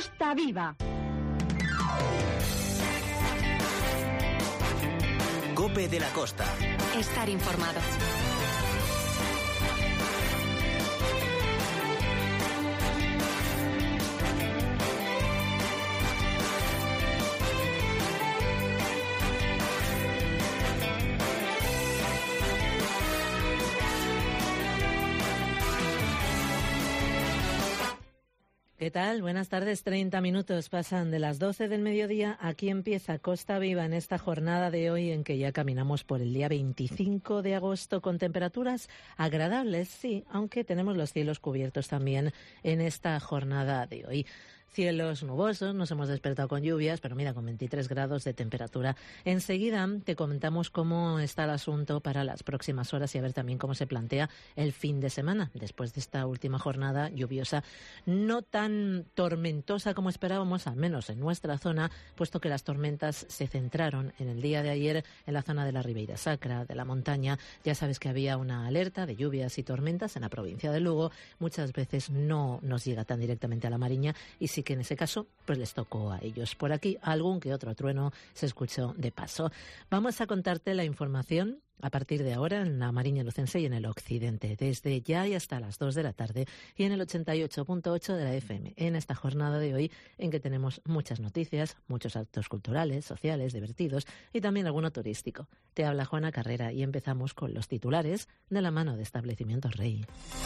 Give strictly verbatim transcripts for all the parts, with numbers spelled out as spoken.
Costa Viva. COPE de la Costa. Estar informado. ¿Qué tal? Buenas tardes. treinta minutos pasan de las doce del mediodía. Aquí empieza Costa Viva en esta jornada de hoy en que ya caminamos por el día veinticinco de agosto con temperaturas agradables, sí, aunque tenemos los cielos cubiertos también en esta jornada de hoy. Cielos nubosos, nos hemos despertado con lluvias, pero mira, con veintitrés grados de temperatura. Enseguida te comentamos cómo está el asunto para las próximas horas y a ver también cómo se plantea el fin de semana, después de esta última jornada lluviosa, no tan tormentosa como esperábamos, al menos en nuestra zona, puesto que las tormentas se centraron en el día de ayer en la zona de la Ribeira Sacra, de la montaña. Ya sabes que había una alerta de lluvias y tormentas en la provincia de Lugo. Muchas veces no nos llega tan directamente a la Mariña y sí que en ese caso pues les tocó a ellos. Por aquí algún que otro trueno se escuchó de paso. Vamos a contarte la información a partir de ahora en la Mariña Lucense y en el occidente, desde ya y hasta las dos de la tarde y en el ochenta y ocho punto ocho de la F M, en esta jornada de hoy en que tenemos muchas noticias, muchos actos culturales, sociales, divertidos y también alguno turístico. Te habla Juana Carrera y empezamos con los titulares de la mano de Establecimientos Rey.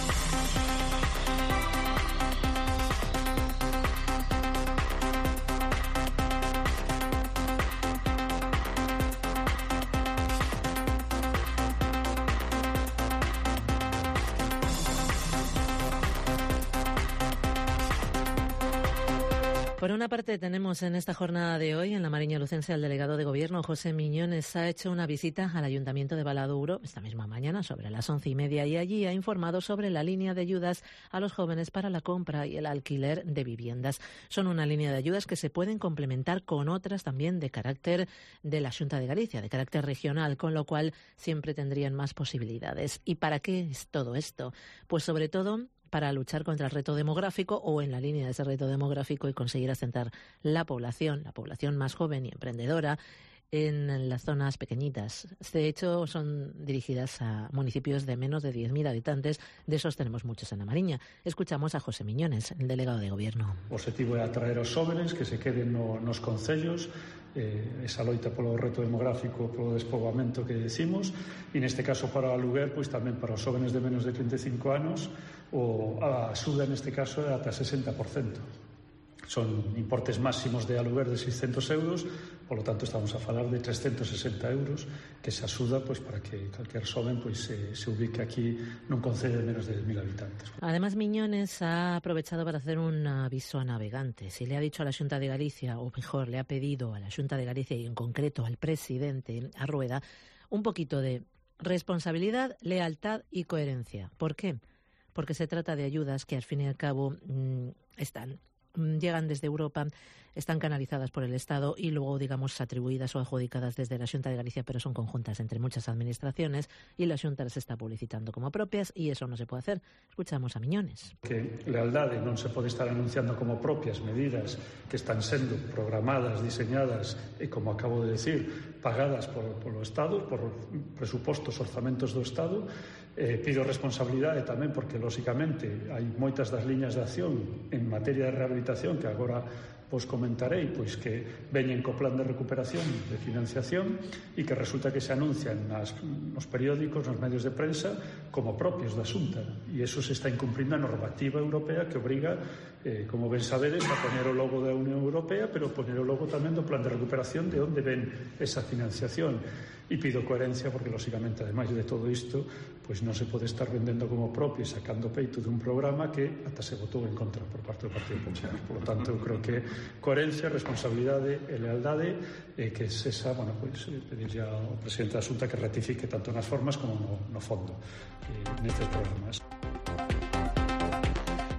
Por una parte tenemos en esta jornada de hoy en la Mariña Lucense al delegado de Gobierno, José Miñones. Ha hecho una visita al Ayuntamiento de Valadouro esta misma mañana sobre las once y media y allí ha informado sobre la línea de ayudas a los jóvenes para la compra y el alquiler de viviendas. Son una línea de ayudas que se pueden complementar con otras también de carácter de la Xunta de Galicia, de carácter regional, con lo cual siempre tendrían más posibilidades. ¿Y para qué es todo esto? Pues sobre todo para luchar contra el reto demográfico o en la línea de ese reto demográfico y conseguir asentar la población, la población más joven y emprendedora en las zonas pequeñitas. De hecho, son dirigidas a municipios de menos de diez mil habitantes. De esos tenemos muchos en la Mariña. Escuchamos a José Miñones, el delegado de Gobierno. O objetivo é atraer aos jóvenes que se queden no, nos concellos, eh, esa loita polo reto demográfico, polo despoboamento que decimos, e neste caso para o aluguer, pois tamén para os jóvenes de menos de trinta e cinco anos, o a axuda neste caso é ata sesenta por cento. Son importes máximos de aluguer de seiscentos euros, polo tanto estamos a falar de trescentos sesenta euros que se axuda pois, para que calquer xoven pois, se, se ubique aquí nun concello de menos de dez mil habitantes. Además, Miñones ha aprovechado para hacer un aviso a navegantes y le ha dicho a la Xunta de Galicia, o mejor, le ha pedido a la Xunta de Galicia y en concreto al presidente, a Rueda, un poquito de responsabilidad, lealtad y coherencia. ¿Por qué? Porque se trata de ayudas que al fin y al cabo mmm, están llegan desde Europa, están canalizadas por el Estado y luego, digamos, atribuidas o adjudicadas desde la Xunta de Galicia, pero son conjuntas entre muchas administraciones y la Xunta las está publicitando como propias y eso no se puede hacer. Escuchamos a Miñones. Que lealdade non se pode estar anunciando como propias medidas que están sendo programadas, diseñadas e, como acabo de decir, pagadas por, por o Estado, por presupostos, orzamentos do Estado. Eh, pido responsabilidade tamén porque, lóxicamente, hai moitas das liñas de acción en materia de rehabilitación que agora vos comentarei, pois que veñen co plan de recuperación de financiación e que resulta que se anuncian nas, nos periódicos, nos medios de prensa como propios da Xunta e eso se está incumplindo a normativa europea que obriga, eh, como ben sabedes, a poner o logo da Unión Europea, pero poner o logo tamén do plan de recuperación de onde ven esa financiación. E pido coherencia porque, lóxicamente, ademais de todo isto, pois non se pode estar vendendo como propio e sacando peito dun programa que ata se votou en contra por parte do Partido Popular. Por lo tanto, eu creo que coherencia, responsabilidade e lealdade e que se esa, bueno, pois, pedirle ao presidente da Xunta que ratifique tanto nas formas como no, no fondo eh, nestes programas.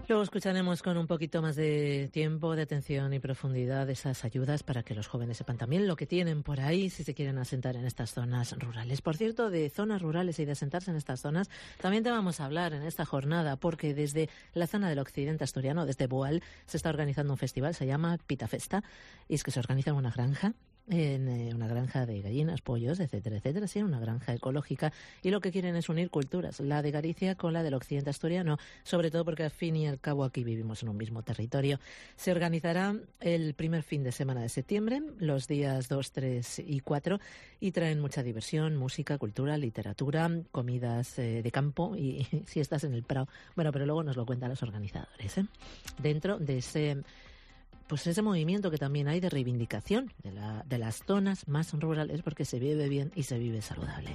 Luego escucharemos con un poquito más de tiempo, de atención y profundidad esas ayudas para que los jóvenes sepan también lo que tienen por ahí si se quieren asentar en estas zonas rurales. Por cierto, de zonas rurales y de asentarse en estas zonas, también te vamos a hablar en esta jornada, porque desde la zona del occidente asturiano, desde Boal, se está organizando un festival, se llama Pitafesta, y es que se organiza en una granja. En eh, una granja de gallinas, pollos, etcétera, etcétera, sí, una granja ecológica, y lo que quieren es unir culturas, la de Galicia con la del occidente asturiano, sobre todo porque al fin y al cabo aquí vivimos en un mismo territorio. Se organizará el primer fin de semana de septiembre, los días dos, tres y cuatro, y traen mucha diversión, música, cultura, literatura, comidas eh, de campo y, y siestas en el prado. Bueno, pero luego nos lo cuentan los organizadores, ¿eh? Dentro de ese... pues ese movimiento que también hay de reivindicación de, la, de las zonas más rurales, porque se vive bien y se vive saludable.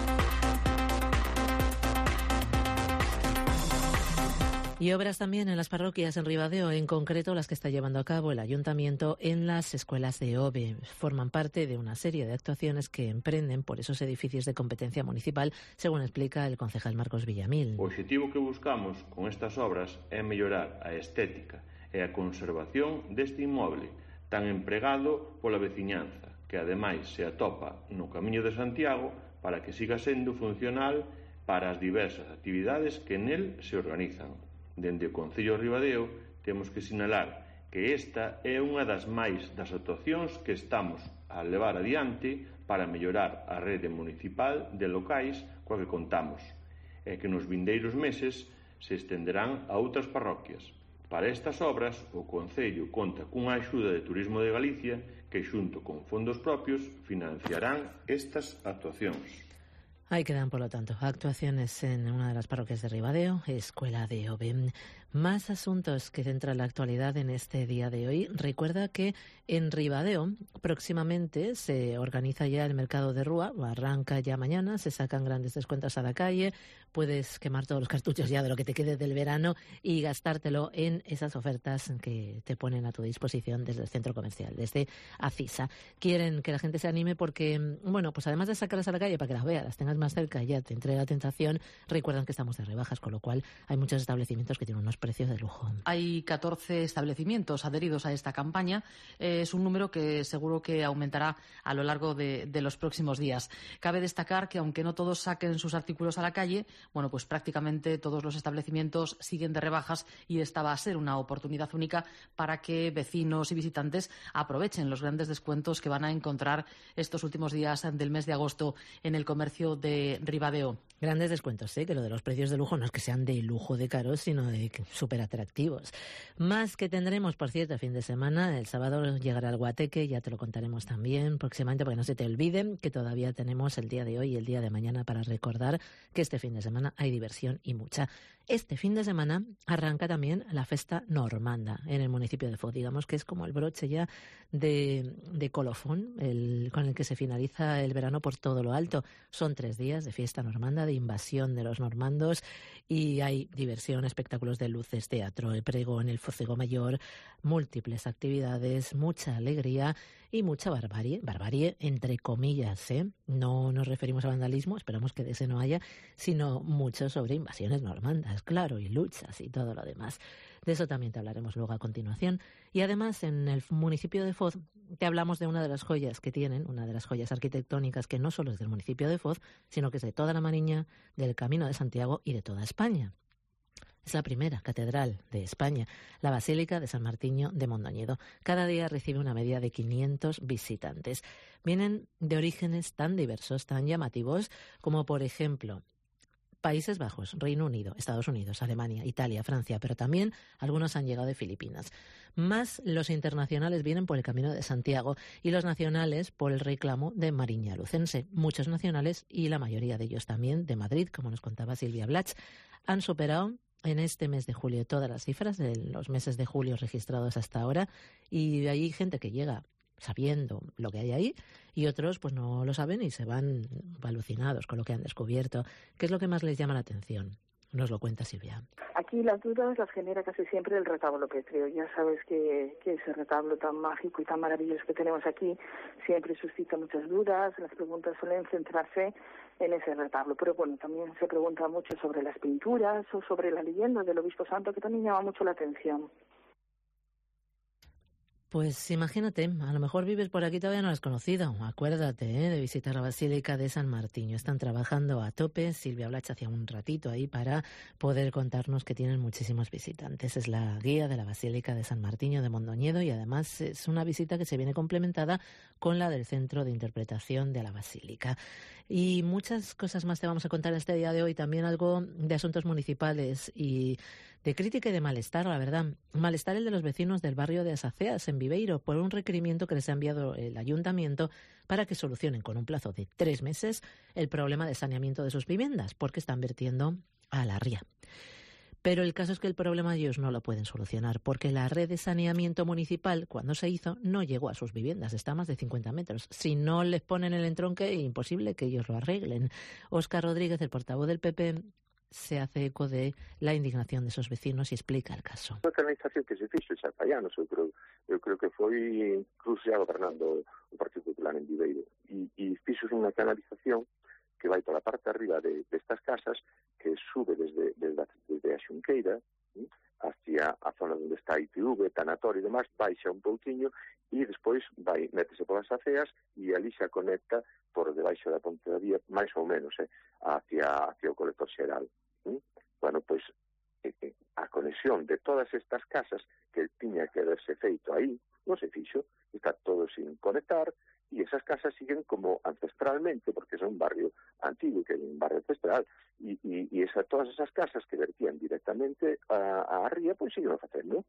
Y obras también en las parroquias en Ribadeo, en concreto las que está llevando a cabo el Ayuntamiento en las escuelas de O B E. Forman parte de una serie de actuaciones que emprenden por esos edificios de competencia municipal, según explica el concejal Marcos Villamil. O objetivo que buscamos con estas obras é mellorar a estética e a conservación deste inmoble tan empregado pola veciñanza, que ademais se atopa no Camiño de Santiago para que siga sendo funcional para as diversas actividades que nel se organizan. Dende o Concello de Ribadeo temos que sinalar que esta é unha das máis das actuacións que estamos a levar adiante para mellorar a rede municipal de locais coa que contamos, e que nos vindeiros meses se estenderán a outras parroquias. Para estas obras, o Concello conta cunha axuda de Turismo de Galicia que, xunto con fondos propios, financiarán estas actuacións. Ahí quedan, por lo tanto, actuaciones en una de las parroquias de Ribadeo, Escuela de O B E. Más asuntos que centran la actualidad en este día de hoy. Recuerda que en Ribadeo próximamente se organiza ya el mercado de Rúa, arranca ya mañana, se sacan grandes descuentos a la calle, puedes quemar todos los cartuchos ya de lo que te quede del verano y gastártelo en esas ofertas que te ponen a tu disposición desde el centro comercial, desde Acisa. Quieren que la gente se anime porque, bueno, pues además de sacarlas a la calle para que las veas, las tengas más cerca y ya te entre la tentación, recuerdan que estamos de rebajas, con lo cual hay muchos establecimientos que tienen unos precios de lujo. Hay catorce establecimientos adheridos a esta campaña. Eh, es un número que seguro que aumentará a lo largo de, de los próximos días. Cabe destacar que aunque no todos saquen sus artículos a la calle, bueno, pues prácticamente todos los establecimientos siguen de rebajas y esta va a ser una oportunidad única para que vecinos y visitantes aprovechen los grandes descuentos que van a encontrar estos últimos días del mes de agosto en el comercio de Ribadeo. Grandes descuentos, ¿eh? Que lo de los precios de lujo no es que sean de lujo de caros, sino de súper atractivos. Más que tendremos, por cierto, fin de semana. El sábado llegará el Guateque, ya te lo contaremos también próximamente, porque no se te olviden que todavía tenemos el día de hoy y el día de mañana para recordar que este fin de semana hay diversión y mucha. Este fin de semana arranca también la Festa Normanda en el municipio de Foz, digamos que es como el broche ya de, de colofón, el, con el que se finaliza el verano por todo lo alto. Son tres días de fiesta normanda, de invasión de los normandos, y hay diversión, espectáculos de luces, teatro, el pregón, el focego mayor, múltiples actividades, mucha alegría y mucha barbarie, barbarie entre comillas, ¿eh? No nos referimos a vandalismo, esperamos que de ese no haya, sino mucho sobre invasiones normandas, claro, y luchas y todo lo demás. De eso también te hablaremos luego a continuación. Y además, en el municipio de Foz, te hablamos de una de las joyas que tienen, una de las joyas arquitectónicas que no solo es del municipio de Foz, sino que es de toda la Mariña, del Camino de Santiago y de toda España. Es la primera catedral de España, la Basílica de San Martiño de Mondoñedo. Cada día recibe una media de quinientos visitantes. Vienen de orígenes tan diversos, tan llamativos, como por ejemplo Países Bajos, Reino Unido, Estados Unidos, Alemania, Italia, Francia, pero también algunos han llegado de Filipinas. Más los internacionales vienen por el Camino de Santiago y los nacionales por el reclamo de Mariña Lucense. Muchos nacionales y la mayoría de ellos también de Madrid, como nos contaba Silvia Blach, han superado en este mes de julio todas las cifras de los meses de julio registrados hasta ahora, y hay gente que llega sabiendo lo que hay ahí y otros pues no lo saben y se van alucinados con lo que han descubierto. ¿Qué es lo que más les llama la atención? Nos lo cuenta Silvia. Aquí las dudas las genera casi siempre el retablo pétreo. Ya sabes que, que ese retablo tan mágico y tan maravilloso que tenemos aquí siempre suscita muchas dudas. Las preguntas suelen centrarse en ese retablo. Pero bueno, también se pregunta mucho sobre las pinturas o sobre la leyenda del Obispo Santo, que también llama mucho la atención. Pues imagínate, a lo mejor vives por aquí, todavía no lo has conocido. Acuérdate ¿eh? de visitar la Basílica de San Martiño. Están trabajando a tope. Silvia Blach hacía un ratito ahí para poder contarnos que tienen muchísimos visitantes. Es la guía de la Basílica de San Martiño de Mondoñedo y además es una visita que se viene complementada con la del Centro de Interpretación de la Basílica. Y muchas cosas más te vamos a contar este día de hoy. También algo de asuntos municipales y de crítica y de malestar, la verdad. Malestar el de los vecinos del barrio de Asaceas, en Viveiro, por un requerimiento que les ha enviado el ayuntamiento para que solucionen con un plazo de tres meses el problema de saneamiento de sus viviendas, porque están vertiendo a la ría. Pero el caso es que el problema ellos no lo pueden solucionar, porque la red de saneamiento municipal, cuando se hizo, no llegó a sus viviendas, está a más de cincuenta metros. Si no les ponen el entronque, es imposible que ellos lo arreglen. Óscar Rodríguez, el portavoz del P P, se hace eco de la indignación de esos vecinos y explica el caso. A canalización que se fixo xa fai anos, eu creo, eu creo que foi incluso xa gobernando o Partido Popular en Viveiro, e, e fixo unha canalización que vai pola parte arriba de, de estas casas, que sube desde, desde, desde a Xunqueira, ¿sí? hacia a zona onde está I T V, Tanatorio e demás, baixa un pouquiño e despois vai, métese polas aceas e ali xa conecta por debaixo da ponte da vía, máis ou menos, eh, hacia, hacia o colector xeral. ¿Sí? Bueno, pois eh, eh, a conexión de todas estas casas que tiña que haberse feito aí, non se fixo, está todo sin conectar, e esas casas siguen como ancestralmente, porque son un barrio antigo, que é un barrio ancestral, e, e, e esa, todas esas casas que vertían directamente a, a ría, pois siguen facendo.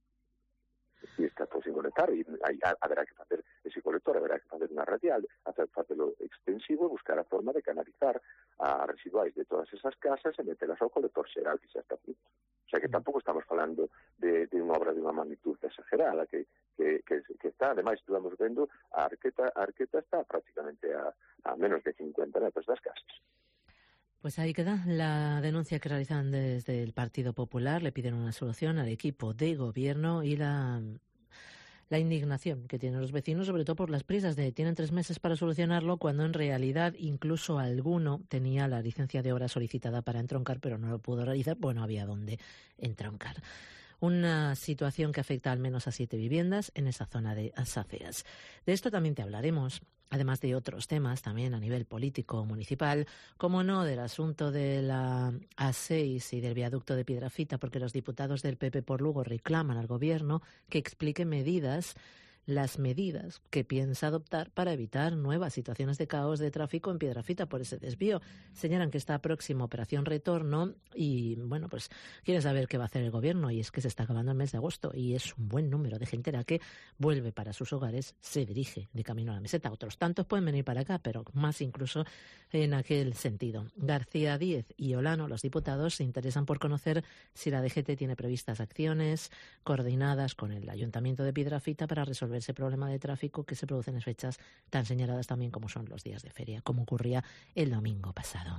E está todo sin conectar, e hai, haberá que facer ese colector, haberá que facer unha radial, hacer facelo extensivo e buscar a forma de canalizar a residuais de todas esas casas e metelas ao colector xeral que xa está feito. O sea que tampouco estamos falando de, de unha obra de unha magnitud exagerada, que, que, que, que está, ademais, estamos vendo, a arqueta, a arqueta está prácticamente a, a menos de cincuenta metros das casas. Pues ahí queda la denuncia que realizan desde el Partido Popular. Le piden una solución al equipo de gobierno y la, la indignación que tienen los vecinos, sobre todo por las prisas de tienen tres meses para solucionarlo, cuando en realidad incluso alguno tenía la licencia de obra solicitada para entroncar, pero no lo pudo realizar, pues no había dónde entroncar. Una situación que afecta al menos a siete viviendas en esa zona de Asaceas. De esto también te hablaremos, además de otros temas también a nivel político municipal, como no del asunto de la A seis y del viaducto de Piedrafita, porque los diputados del P P por Lugo reclaman al gobierno que explique medidas las medidas que piensa adoptar para evitar nuevas situaciones de caos de tráfico en Piedrafita por ese desvío. Señalan que está próxima Operación Retorno y, bueno, pues quieren saber qué va a hacer el gobierno, y es que se está acabando el mes de agosto y es un buen número de gente la que vuelve para sus hogares, se dirige de camino a la meseta. Otros tantos pueden venir para acá, pero más incluso en aquel sentido. García Díez y Olano, los diputados, se interesan por conocer si la D G T tiene previstas acciones coordinadas con el Ayuntamiento de Piedrafita para resolver ese problema de tráfico que se produce en fechas tan señaladas también como son los días de feria, como ocurría el domingo pasado.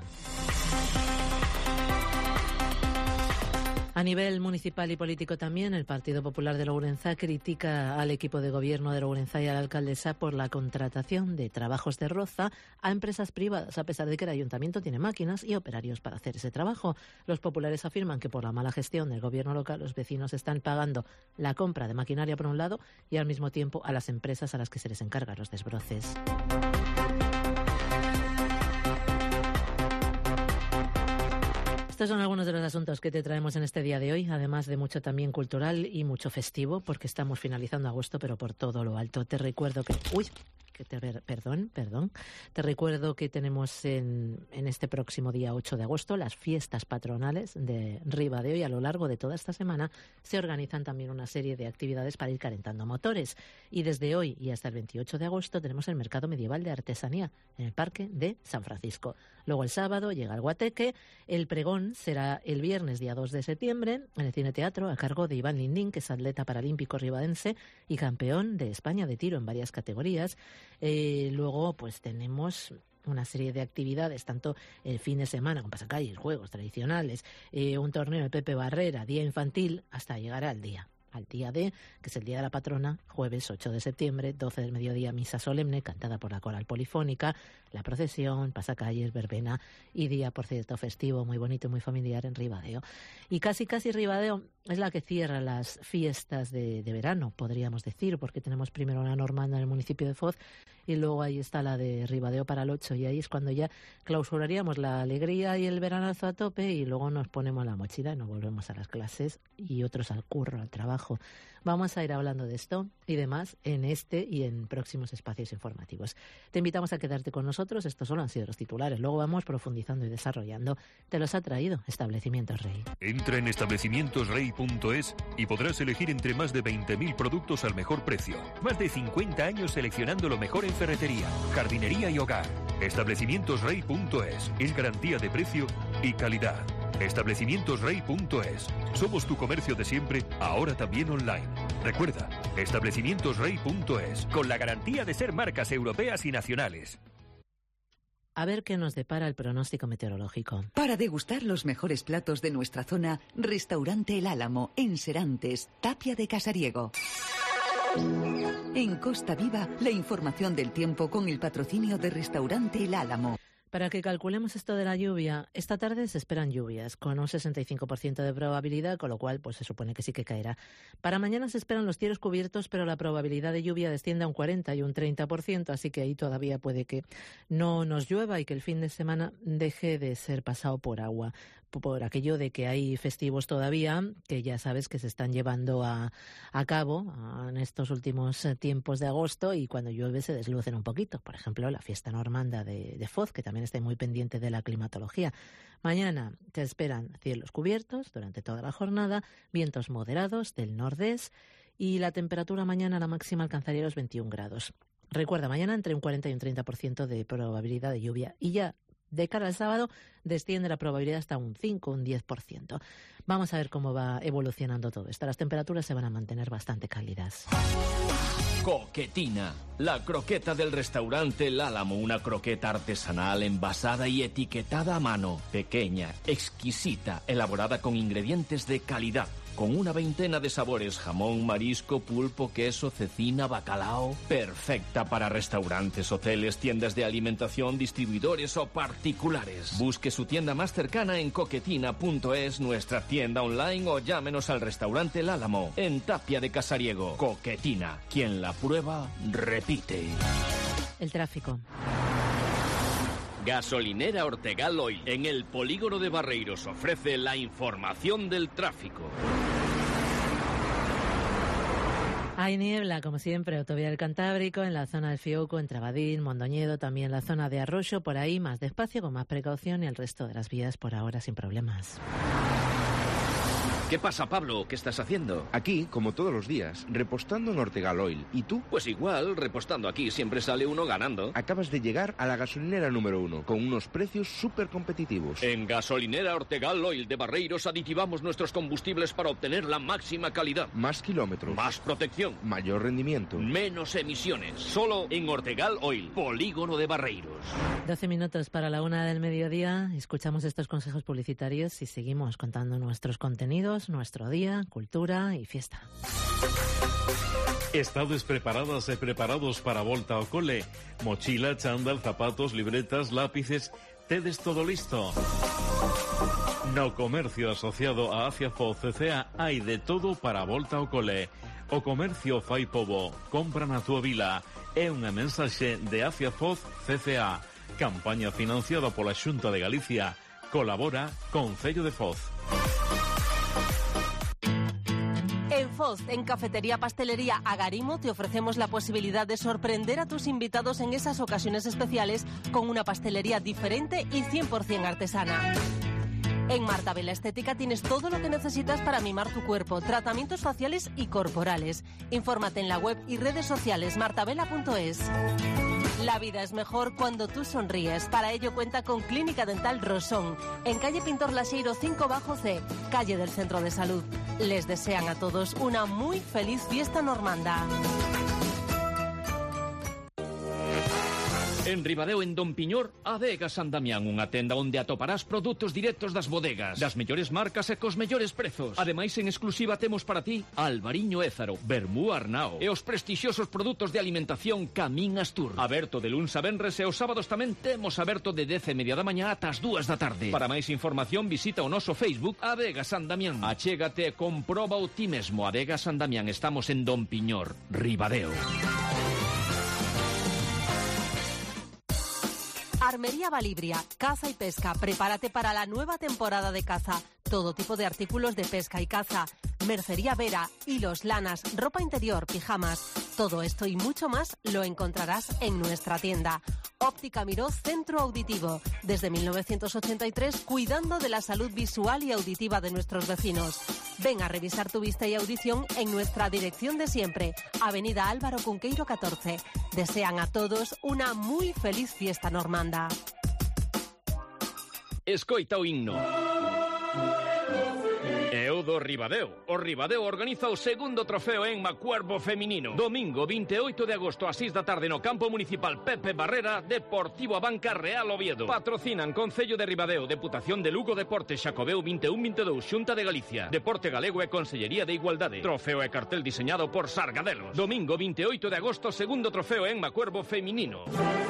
A nivel municipal y político también, el Partido Popular de Lourenzá critica al equipo de gobierno de Lourenzá y a la alcaldesa por la contratación de trabajos de roza a empresas privadas, a pesar de que el ayuntamiento tiene máquinas y operarios para hacer ese trabajo. Los populares afirman que por la mala gestión del gobierno local los vecinos están pagando la compra de maquinaria por un lado y al mismo tiempo a las empresas a las que se les encargan los desbroces. Estos son algunos de los asuntos que te traemos en este día de hoy, además de mucho también cultural y mucho festivo, porque estamos finalizando agosto, pero por todo lo alto. Te recuerdo que... Uy, que te, perdón, perdón. Te recuerdo que tenemos en, en este próximo día ocho de agosto las fiestas patronales de Ribadeo, y a lo largo de toda esta semana se organizan también una serie de actividades para ir calentando motores. Y desde hoy y hasta el veintiocho de agosto tenemos el Mercado Medieval de Artesanía en el Parque de San Francisco. Luego el sábado llega el Guateque. El pregón será el viernes día dos de septiembre en el Cine Teatro, a cargo de Iván Lindín, que es atleta paralímpico ribadense y campeón de España de tiro en varias categorías. Eh, luego pues tenemos una serie de actividades, tanto el fin de semana con pasacalles, juegos tradicionales, eh, un torneo de Pepe Barrera, día infantil, hasta llegar al día. al día D, que es el Día de la Patrona, jueves ocho de septiembre, doce del mediodía, misa solemne, cantada por la coral polifónica, la procesión, pasacalles, verbena y día, por cierto, festivo, muy bonito y muy familiar en Ribadeo. Y casi, casi Ribadeo es la que cierra las fiestas de, de verano, podríamos decir, porque tenemos primero la normanda en el municipio de Foz y luego ahí está la de Ribadeo para el ocho, y ahí es cuando ya clausuraríamos la alegría y el veranazo a tope y luego nos ponemos la mochila y nos volvemos a las clases y otros al curro, al trabajo. Vamos a ir hablando de esto y demás en este y en próximos espacios informativos. Te invitamos a quedarte con nosotros. Estos solo han sido los titulares. Luego vamos profundizando y desarrollando. Te los ha traído Establecimientos Rey. Entra en establecimientos rey punto es y podrás elegir entre más de veinte mil productos al mejor precio. Más de cincuenta años seleccionando lo mejor en ferretería, jardinería y hogar. establecimientos rey punto es es garantía de precio y calidad. establecimientos rey punto es. Somos tu comercio de siempre, ahora también online. Recuerda, establecimientos rey punto es, con la garantía de ser marcas europeas y nacionales. A ver qué nos depara el pronóstico meteorológico. Para degustar los mejores platos de nuestra zona, Restaurante El Álamo, en Serantes, Tapia de Casariego. En Costa Viva, la información del tiempo con el patrocinio de Restaurante El Álamo. Para que calculemos esto de la lluvia, esta tarde se esperan lluvias con un sesenta y cinco por ciento de probabilidad, con lo cual pues se supone que sí que caerá. Para mañana se esperan los cielos cubiertos, pero la probabilidad de lluvia desciende a un cuarenta y un treinta por ciento, así que ahí todavía puede que no nos llueva y que el fin de semana deje de ser pasado por agua, por aquello de que hay festivos todavía que ya sabes que se están llevando a, a cabo en estos últimos tiempos de agosto, y cuando llueve se deslucen un poquito. Por ejemplo, la fiesta normanda de, de Foz, que también está muy pendiente de la climatología. Mañana se esperan cielos cubiertos durante toda la jornada, vientos moderados del nordés y la temperatura mañana la máxima alcanzaría los veintiún grados. Recuerda, mañana entre un cuarenta y un treinta por ciento de probabilidad de lluvia, y ya de cara al sábado desciende la probabilidad hasta un cinco, un diez por ciento. Vamos a ver cómo va evolucionando todo esto. Las temperaturas se van a mantener bastante cálidas. Coquetina, la croqueta del restaurante El Álamo, una croqueta artesanal envasada y etiquetada a mano, pequeña, exquisita, elaborada con ingredientes de calidad, con una veintena de sabores: jamón, marisco, pulpo, queso, cecina, bacalao. Perfecta para restaurantes, hoteles, tiendas de alimentación, distribuidores o particulares. Busque su tienda más cercana en coquetina punto es, nuestra tienda online, o llámenos al restaurante El Álamo, en Tapia de Casariego. Coquetina, quien la prueba, repite. El tráfico. Gasolinera Ortegal Oil, en el polígono de Barreiros, ofrece la información del tráfico. Hay niebla, como siempre, autovía del Cantábrico, en la zona del Fiuco, entre Abadín, Mondoñedo, también la zona de Arroyo, por ahí más despacio, con más precaución, y el resto de las vías por ahora sin problemas. ¿Qué pasa, Pablo? ¿Qué estás haciendo? Aquí, como todos los días, repostando en Ortegal Oil. ¿Y tú? Pues igual, repostando aquí siempre sale uno ganando. Acabas de llegar a la gasolinera número uno, con unos precios súper competitivos. En Gasolinera Ortegal Oil de Barreiros aditivamos nuestros combustibles para obtener la máxima calidad. Más kilómetros. Más protección. Mayor rendimiento. Menos emisiones. Solo en Ortegal Oil, polígono de Barreiros. doce minutos para la una del mediodía. Escuchamos estos consejos publicitarios y seguimos contando nuestros contenidos, nuestro día, cultura y fiesta. Estades preparadas e preparados para a volta ao cole? Mochila, chándal, zapatos, libretas, lápices... Tedes todo listo? No comercio asociado a Acia Foz C C A hai de todo para a volta ao cole. O comercio fai pobo, compra na túa vila. É unha mensaxe de Acia Foz C C A. Campaña financiada pola Xunta de Galicia. Colabora Concello de Foz. En Foz, en Cafetería Pastelería Agarimo, te ofrecemos la posibilidad de sorprender a tus invitados en esas ocasiones especiales con una pastelería diferente y cien por ciento artesana. En Marta Vela Estética tienes todo lo que necesitas para mimar tu cuerpo, tratamientos faciales y corporales. Infórmate en la web y redes sociales martavela punto es. La vida es mejor cuando tú sonríes. Para ello cuenta con Clínica Dental Rosón, en calle Pintor Laseiro cinco bajo C, calle del Centro de Salud. Les desean a todos una muy feliz fiesta normanda. En Ribadeo, en Don Piñor, Adega San Damián, unha tenda onde atoparás produtos directos das bodegas, das mellores marcas e cos mellores prezos. Ademais, en exclusiva temos para ti Albariño Ézaro, Vermú Arnao e os prestixiosos produtos de alimentación Camín Astur. Aberto de luns a venres e os sábados tamén temos aberto de dez e media da mañá ata as dúas da tarde. Para máis información visita o noso Facebook Adega San Damián. Achégate e comproba o ti mesmo. Adega San Damián, estamos en Don Piñor, Ribadeo. Armería Valibria, caza y pesca. Prepárate para la nueva temporada de caza. Todo tipo de artículos de pesca y caza. Mercería Vera, hilos, lanas, ropa interior, pijamas. Todo esto y mucho más lo encontrarás en nuestra tienda. Óptica Miró Centro Auditivo. Desde mil novecientos ochenta y tres, cuidando de la salud visual y auditiva de nuestros vecinos. Ven a revisar tu vista y audición en nuestra dirección de siempre, Avenida Álvaro Cunqueiro catorce. Desean a todos una muy feliz fiesta normanda. Escoita o himno. E o do Ribadeo. O Ribadeo organiza o segundo trofeo en Macuervo feminino. Domingo vinte e oito de agosto a seis da tarde no campo municipal Pepe Barrera, Deportivo Abanca Real Oviedo. Patrocinan Concello de Ribadeo, Deputación de Lugo, Deporte Xacobeo vinte e un vinte e dous, Xunta de Galicia, Deporte Galego e Consellería de Igualdade. Trofeo e cartel diseñado por Sargadelos. Domingo vinte e oito de agosto, segundo trofeo en Macuervo feminino.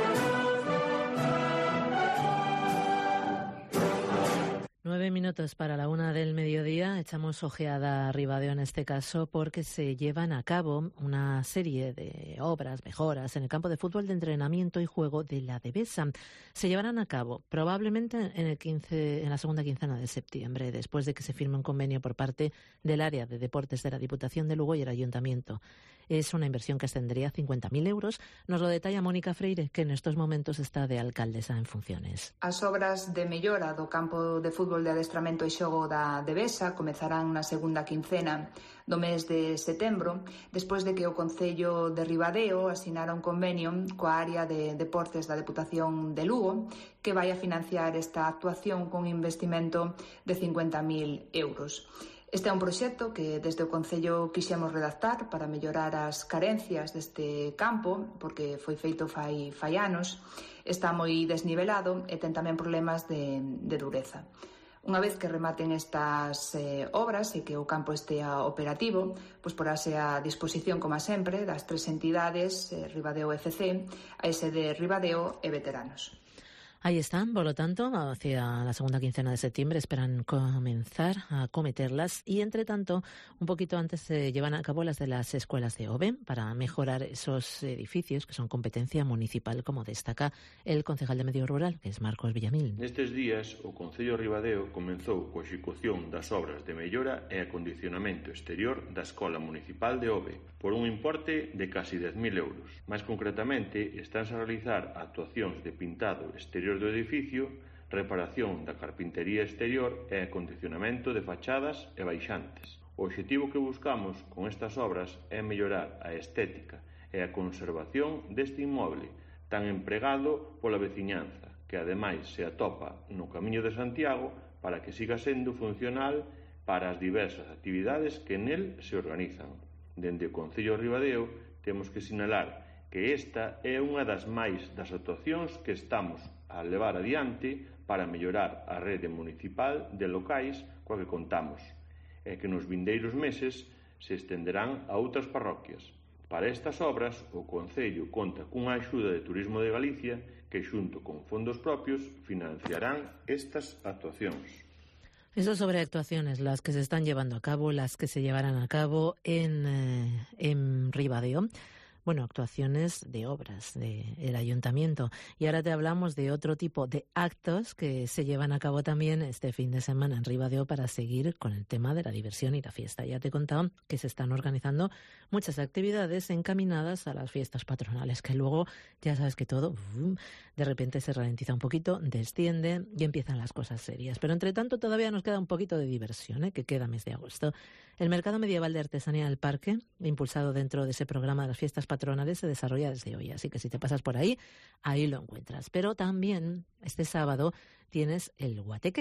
Nueve minutos para la una del mediodía. Echamos ojeada a Ribadeo en este caso porque se llevan a cabo una serie de obras, mejoras en el campo de fútbol de entrenamiento y juego de la Devesa. Se llevarán a cabo probablemente en el quince, en la segunda quincena de septiembre, después de que se firme un convenio por parte del área de deportes de la Diputación de Lugo y el Ayuntamiento. Es una inversión que ascendería a cincuenta mil euros. Nos lo detalla Mónica Freire, que en estos momentos está de alcaldesa en funciones. As obras de mellora do campo de fútbol de adestramento e xogo da Devesa comezarán na segunda quincena do mes de setembro, despois de que o Concello de Ribadeo asinara un convenio coa área de deportes da Deputación de Lugo que vai a financiar esta actuación con investimento de cincuenta mil euros. Este é un proxecto que desde o Concello quixemos redactar para mellorar as carencias deste campo, porque foi feito fai, fai anos, está moi desnivelado e ten tamén problemas de, de dureza. Unha vez que rematen estas eh, obras e que o campo estea operativo, pois porase a disposición, como sempre, das tres entidades, eh, Ribadeo F C, a S D Ribadeo e Veteranos. Ahí están, por lo tanto, hacia la segunda quincena de septiembre esperan comenzar a acometerlas y, entre tanto, un poquito antes se llevan a cabo las de las escuelas de O V E para mejorar esos edificios que son competencia municipal, como destaca el concejal de Medio Rural, que es Marcos Villamil. Nestes días, o Concello Ribadeo comenzou coa execución das obras de mellora e acondicionamento exterior da Escola Municipal de O V E por un importe de casi dez mil euros. Mais concretamente, estánse a realizar actuacións de pintado exterior do edificio, reparación da carpintería exterior e acondicionamento de fachadas e baixantes. O obxectivo que buscamos con estas obras é mellorar a estética e a conservación deste inmoble tan empregado pola veciñanza, que ademais se atopa no Camiño de Santiago para que siga sendo funcional para as diversas actividades que nel se organizan. Dende o Concello de Ribadeo temos que sinalar que esta é unha das máis das actuacións que estamos a levar adiante para mellorar a rede municipal de locais coa que contamos e que nos vindeiros meses se estenderán a outras parroquias. Para estas obras, o Concello conta cunha axuda de Turismo de Galicia que, xunto con fondos propios, financiarán estas actuacións. Eso sobre actuaciones, las que se están llevando a cabo, las que se llevarán a cabo en, eh, en Ribadeo. Bueno, actuaciones de obras del ayuntamiento. Y ahora te hablamos de otro tipo de actos que se llevan a cabo también este fin de semana en Ribadeo para seguir con el tema de la diversión y la fiesta. Ya te he contado que se están organizando muchas actividades encaminadas a las fiestas patronales, que luego ya sabes que todo de repente se ralentiza un poquito, desciende y empiezan las cosas serias. Pero entre tanto todavía nos queda un poquito de diversión, ¿eh? Que queda mes de agosto. El Mercado Medieval de Artesanía del Parque, impulsado dentro de ese programa de las fiestas patronales, se desarrolla desde hoy. Así que si te pasas por ahí, ahí lo encuentras. Pero también este sábado tienes el Guateque.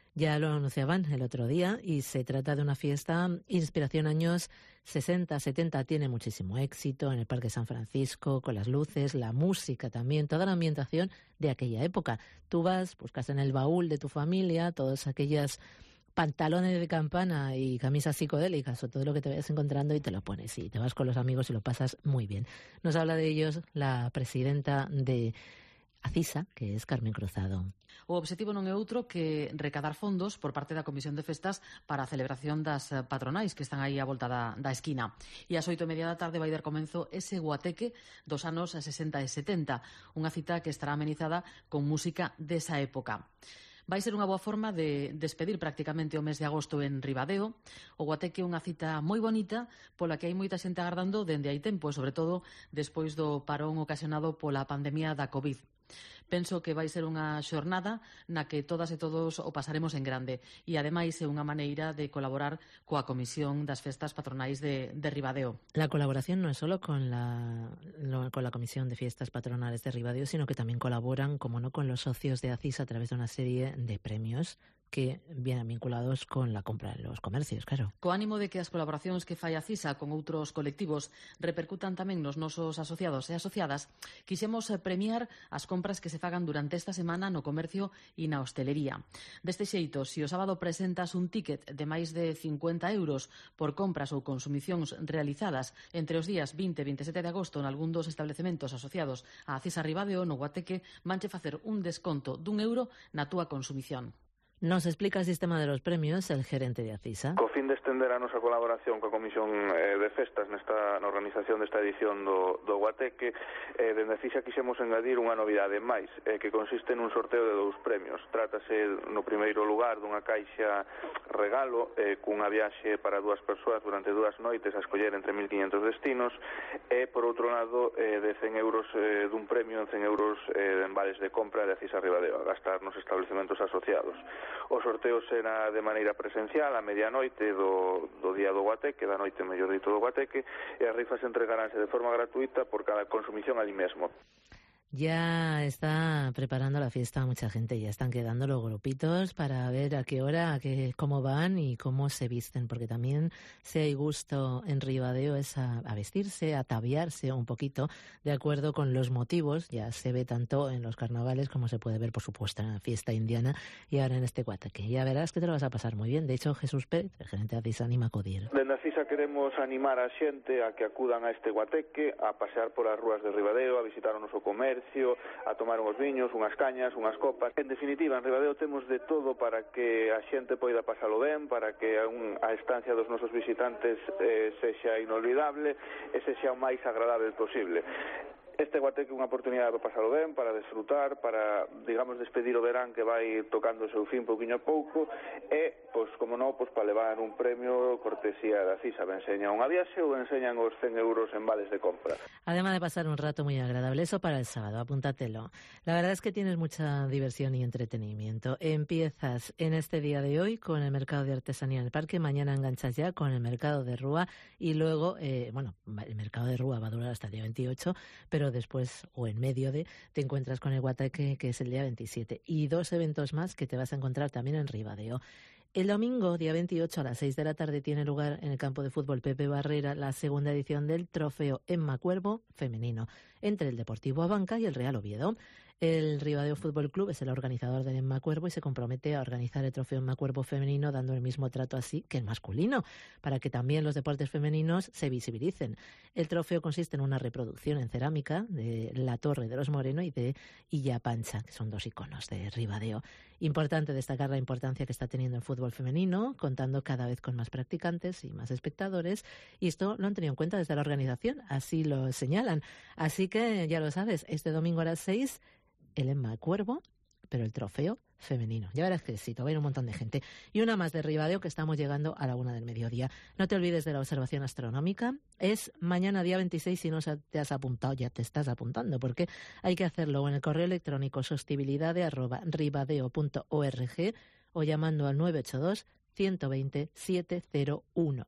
Ya lo anunciaban el otro día y se trata de una fiesta inspiración años sesenta, setenta. Tiene muchísimo éxito en el Parque San Francisco, con las luces, la música también, toda la ambientación de aquella época. Tú vas, buscas en el baúl de tu familia todas aquellas pantalones de campana y camisas psicodélicas o todo lo que te vayas encontrando y te lo pones y te vas con los amigos y lo pasas muy bien. Nos habla de ellos la presidenta de Acisa, que es Carmen Cruzado. O obxectivo non é outro que recadar fondos por parte da Comisión de Festas para a celebración das patronais que están aí á volta da, da esquina. E ás oito e media da tarde vai dar comenzo ese guateque dos anos sesenta e setenta, unha cita que estará amenizada con música desa época. Vai ser unha boa forma de despedir prácticamente o mes de agosto en Ribadeo. O guateque é unha cita moi bonita pola que hai moita xente agardando dende hai tempo, sobre todo despois do parón ocasionado pola pandemia da COVID. Penso que vai ser unha xornada na que todas e todos o pasaremos en grande e, ademais, é unha maneira de colaborar coa Comisión das Festas Patronais de, de Ribadeo. La colaboración no es solo con la, no, con la Comisión de Fiestas Patronales de Ribadeo, sino que también colaboran, como no, con los socios de Acisa a través de una serie de premios que vienen vinculados con la compra en los comercios, claro. Co ánimo de que as colaboracións que fai a Acisa con outros colectivos repercutan tamén nos nosos asociados e asociadas, quixemos premiar as compras que se fagan durante esta semana no comercio e na hostelería. Deste xeito, se o sábado presentas un ticket de máis de cincuenta euros por compras ou consumicións realizadas entre os días vinte e veintisiete de agosto en algún dos establecementos asociados a Acisa Ribadeo, no Guateque vanche facer un desconto dun euro na túa consumición. Nos explica el sistema de los premios el gerente de Acisa. Co fin de estender a nosa colaboración coa Comisión eh, de Festas nesta na organización desta edición do, do Guateque, eh, dende Acisa quixemos engadir unha novidade máis, eh, que consiste nun sorteo de dous premios. Trátase no primeiro lugar dunha caixa regalo eh, cunha viaxe para dúas persoas durante dúas noites a escoller entre mil quinhentos destinos e, por outro lado, eh, de cen euros eh, dun premio en cen euros eh, en vales de compra de Acisa Ribadeo a gastar nos establecementos asociados. O sorteo será de maneira presencial a medianoite do, do día do Guateque, da noite mellor dito do Guateque, e as rifas entregaránse de forma gratuita por cada consumición ali mesmo. Ya está preparando la fiesta mucha gente, ya están quedando los grupitos para ver a qué hora, a qué, cómo van y cómo se visten, porque también si hay gusto en Ribadeo es a, a vestirse, a ataviarse un poquito de acuerdo con los motivos. Ya se ve tanto en los carnavales como se puede ver, por supuesto, en la fiesta indiana y ahora en este Guateque. Ya verás que te lo vas a pasar muy bien. De hecho, Jesús Pérez, el gerente de Acisa, anima a acudir. Dende Acisa queremos animar a xente a que acudan a este Guateque, a pasear polas rúas de Ribadeo, a visitar o noso comercio, a tomar uns viños, unhas cañas, unhas copas. En definitiva, en Ribadeo temos de todo para que a xente poida pasalo ben, para que un, a estancia dos nosos visitantes eh, sexa inolvidable e sexa o máis agradable posible. Este Guateque é unha oportunidade para pasalo ben, para desfrutar, para, digamos, despedir o verán que vai tocando o seu fin pouquiño a pouco e, pois, como non, pois, para levar un premio cortesía da Acisa. Ben enseñan unha viaxe ou enseñan os cen euros en vales de compra. Además de pasar un rato muy agradable, eso para el sábado, apúntatelo. La verdad es que tienes mucha diversión y entretenimiento. Empiezas en este día de hoy con el mercado de artesanía en el parque, mañana enganchas ya con el mercado de Rúa y luego, eh, bueno, el mercado de Rúa va a durar hasta el día veintiocho, pero después o en medio de te encuentras con el Guateque, que es el día veintisiete, y dos eventos más que te vas a encontrar también en Ribadeo. El domingo, día veintiocho, a las seis de la tarde, tiene lugar en el campo de fútbol Pepe Barrera la segunda edición del Trofeo Emma Cuervo femenino, entre el Deportivo Abanca y el Real Oviedo. El Ribadeo Fútbol Club es el organizador del Emma Cuervo y se compromete a organizar el trofeo Emma Cuervo femenino dando el mismo trato así que el masculino, para que también los deportes femeninos se visibilicen. El trofeo consiste en una reproducción en cerámica de la Torre de los Moreno y de Illa Pancha, que son dos iconos de Ribadeo. Importante destacar la importancia que está teniendo el fútbol femenino, contando cada vez con más practicantes y más espectadores, y esto lo han tenido en cuenta desde la organización, así lo señalan. Así que ya lo sabes, este domingo a las seis, el Emma Cuervo, pero el trofeo femenino. Ya verás que sí, va a ir un montón de gente. Y una más de Ribadeo, que estamos llegando a la una del mediodía. No te olvides de la observación astronómica. Es mañana día veintiséis, si no te has apuntado, ya te estás apuntando, porque hay que hacerlo en el correo electrónico sostenibilidad arroba ribadeo punto org o llamando al nueve ocho dos, ciento veinte, setecientos uno.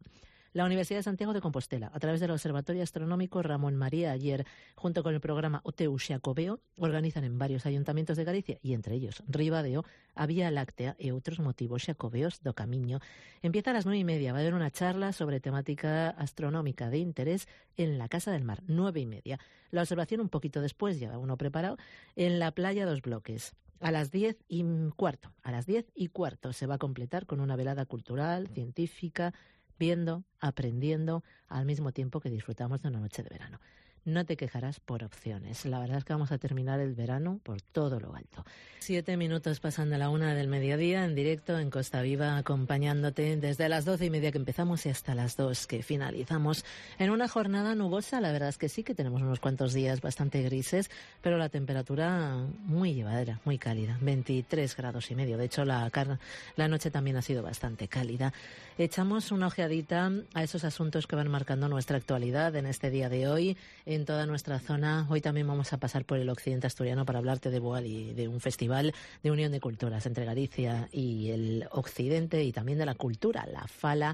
La Universidad de Santiago de Compostela, a través del Observatorio Astronómico Ramón María Ayer, junto con el programa O T E U Xacobeo, organizan en varios ayuntamientos de Galicia, y entre ellos Ribadeo, a Vía Láctea e outros motivos xacobeos do Camiño. Empieza a las nueve y media. Va a haber una charla sobre temática astronómica de interés en la Casa del Mar, nueve y media. La observación un poquito después, ya va uno preparado, en la playa Dos Bloques. A las diez y cuarto, a las diez y cuarto se va a completar con una velada cultural, científica, viendo, aprendiendo, al mismo tiempo que disfrutamos de una noche de verano. No te quejarás por opciones. La verdad es que vamos a terminar el verano por todo lo alto. Siete minutos pasando la una del mediodía, en directo en Costa Viva, acompañándote desde las doce y media que empezamos y hasta las dos que finalizamos. En una jornada nubosa, la verdad es que sí que tenemos unos cuantos días bastante grises, pero la temperatura muy llevadera, muy cálida, veintitrés grados y medio. De hecho, la, la noche también ha sido bastante cálida. Echamos una ojeadita a esos asuntos que van marcando nuestra actualidad en este día de hoy, en toda nuestra zona. Hoy también vamos a pasar por el occidente asturiano para hablarte de Boal y de un festival de unión de culturas entre Galicia y el occidente, y también de la cultura, la fala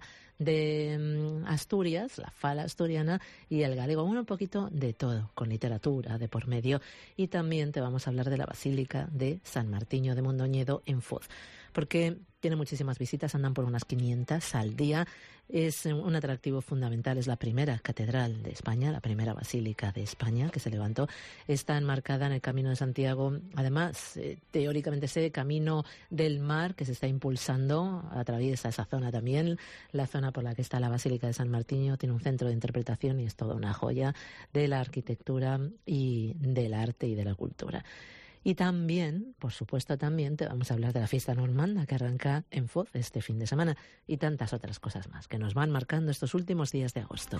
de Asturias, la fala asturiana y el galego, bueno, un poquito de todo, con literatura de por medio. Y también te vamos a hablar de la Basílica de San Martiño de Mondoñedo en Foz, porque tiene muchísimas visitas, andan por unas quinientas al día. Es un atractivo fundamental, es la primera catedral de España, la primera basílica de España que se levantó. Está enmarcada en el Camino de Santiago, además, eh, teóricamente ese Camino del Mar que se está impulsando, atraviesa esa zona también. La zona por la que está la Basílica de San Martiño tiene un centro de interpretación y es toda una joya de la arquitectura y del arte y de la cultura. Y también, por supuesto, también te vamos a hablar de la fiesta normanda que arranca en Foz este fin de semana y tantas otras cosas más que nos van marcando estos últimos días de agosto.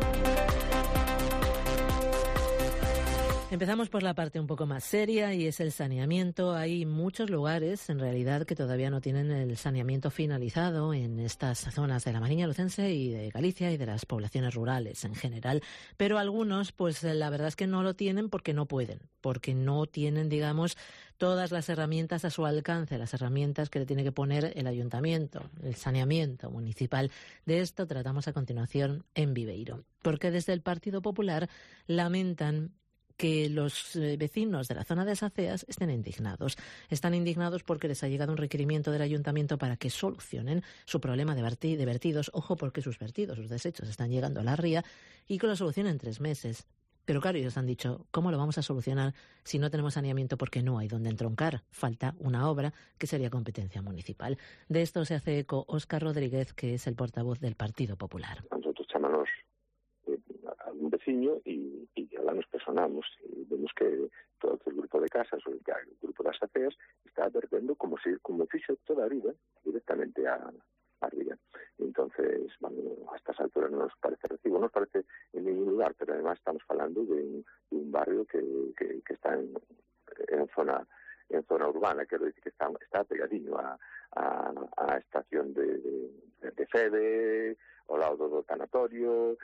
Empezamos por la parte un poco más seria y es el saneamiento. Hay muchos lugares, en realidad, que todavía no tienen el saneamiento finalizado en estas zonas de la Mariña Lucense y de Galicia y de las poblaciones rurales en general. Pero algunos, pues la verdad es que no lo tienen porque no pueden, porque no tienen, digamos, todas las herramientas a su alcance, las herramientas que le tiene que poner el ayuntamiento, el saneamiento municipal. De esto tratamos a continuación en Viveiro, porque desde el Partido Popular lamentan que los eh, vecinos de la zona de Saceas estén indignados. Están indignados porque les ha llegado un requerimiento del ayuntamiento para que solucionen su problema de, verti- de vertidos. Ojo, porque sus vertidos, sus desechos están llegando a la ría y que lo solucionen en tres meses. Pero claro, ellos han dicho, ¿cómo lo vamos a solucionar si no tenemos saneamiento porque no hay donde entroncar? Falta una obra que sería competencia municipal. De esto se hace eco Óscar Rodríguez, que es el portavoz del Partido Popular. Nosotros chamamos eh, a un veciño y, y ahora nos personamos y vemos que todo el grupo de casas o el, el grupo das aceas está vertendo como si como fixo toda a vida directamente a arriba. Entonces, bueno, a estas alturas no nos parece recibo, no nos parece en ningún lugar, pero además estamos hablando de un, de un barrio que, que, que está en, en zona en zona urbana, quero dicir que está, está pegadinho a, a, a estación de, de, de Fede, ao lado do tanatorio,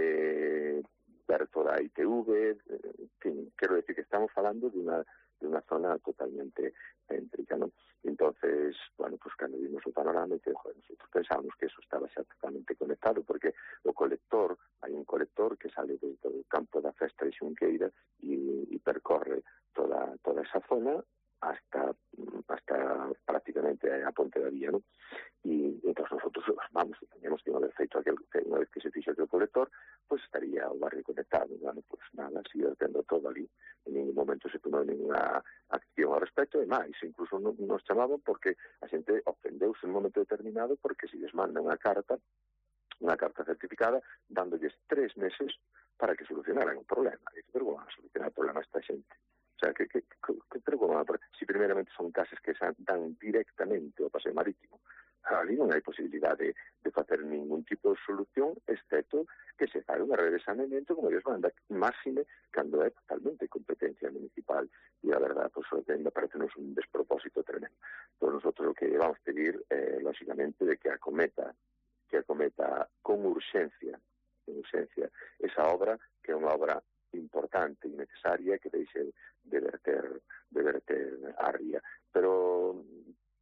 eh, perto da I T V, en fin, quero decir que estamos falando de una de una zona totalmente céntrica, ¿no? Entonces, bueno, pues cuando vimos el panorama, dice, joder, nosotros pensábamos que eso estaba xa totalmente conectado, porque o colector, hai un colector que sale desde o campo da Festa de Xunqueira e, e percorre toda toda esa zona hasta hasta prácticamente a Ponte da Vía, ¿no? Y entonces nosotros, vamos, teníamos que haber feito aquel, una vez que se fixo aquel colector, pues estaría o barrio conectado, bueno, pues nada, sigue tendo todo ali, en ningún momento se tomou ninguna acción ao respecto, e máis, incluso nos chamaban porque a xente ofendeuse en un momento determinado porque se les manda unha carta, unha carta certificada, dándolles tres meses para que solucionaran o problema. E pero como van a solucionar o problema esta xente? O sea, que, que, que, que pero como, si primeramente son casas que dan directamente ao paseo marítimo, ali non hai posibilidade de, de facer ningún tipo de solución, excepto que se faga unha rede de saneamento como Dios manda, máxime cando é totalmente competencia municipal. E a verdad, pues, me parece nos un despropósito tremendo. Entón, nosotros o que vamos pedir, eh, lógicamente, de que acometa, que acometa con urxencia, con urxencia, esa obra, que é unha obra importante e necesaria, que deixe de verter, de verter a ría. Pero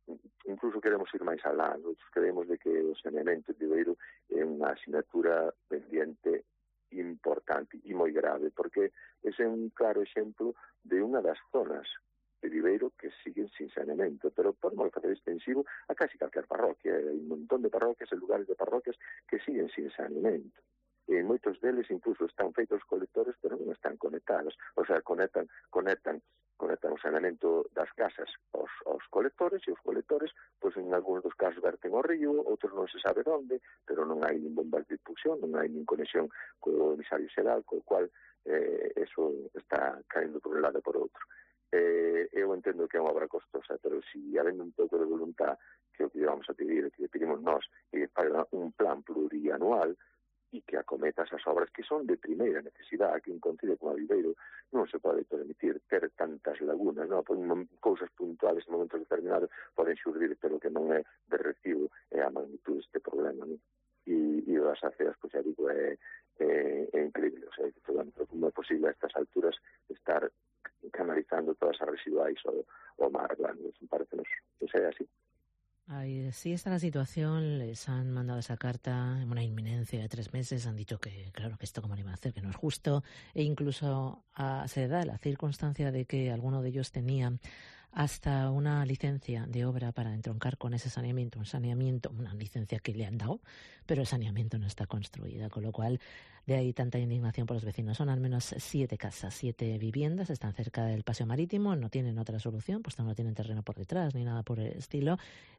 incluso queremos ir máis alá. Nós creemos de que o saneamento de Viveiro é unha asignatura pendiente importante e moi grave, porque ese é un claro exemplo de unha das zonas de Viveiro que siguen sin saneamento, pero podemos facer extensivo a casi calquer parroquia. Hai un montón de parroquias e lugares de parroquias que siguen sin saneamento. E moitos deles incluso están feitos colectores, pero non están conectados. O sea, conectan, conectan, conectan o saneamento das casas aos, aos colectores, e os colectores, pois en algúns dos casos verten ao río, outros non se sabe onde, pero non hai nin bombas de difusión, non hai nin conexión co emisario xeral, co cual eh, eso está caendo por un lado e por outro. Eh, eu entendo que é unha obra costosa, pero si habendo un pouco de voluntad, que o que vamos a pedir, que pedimos nós, que faga un plan plurianual e que acometa esas obras que son de primeira necesidade. Aquí en Contido como a Viveiro non se pode permitir ter tantas lagunas, non? Cousas puntuales en momentos determinados poden xurdir, pero que non é de recibo é a magnitud deste problema, non? E, e as aceas, pois xa digo, é, é, é increíble. O sea, como é posible a estas alturas estar canalizando todas as residuais ao, ao mar, claro, me parece nos, que sea así. Ahí sí está la situación, les han mandado esa carta en una inminencia de tres meses, han dicho que, claro, que esto como le iban a hacer, que no es justo, e incluso a, se da la circunstancia de que alguno de ellos tenía hasta una licencia de obra para entroncar con ese saneamiento, un saneamiento, una licencia que le han dado, pero el saneamiento no está construida, con lo cual de ahí tanta indignación por los vecinos. Son al menos siete casas, siete viviendas, están cerca del paseo marítimo, no tienen otra solución, pues no tienen terreno por detrás ni nada por el estilo,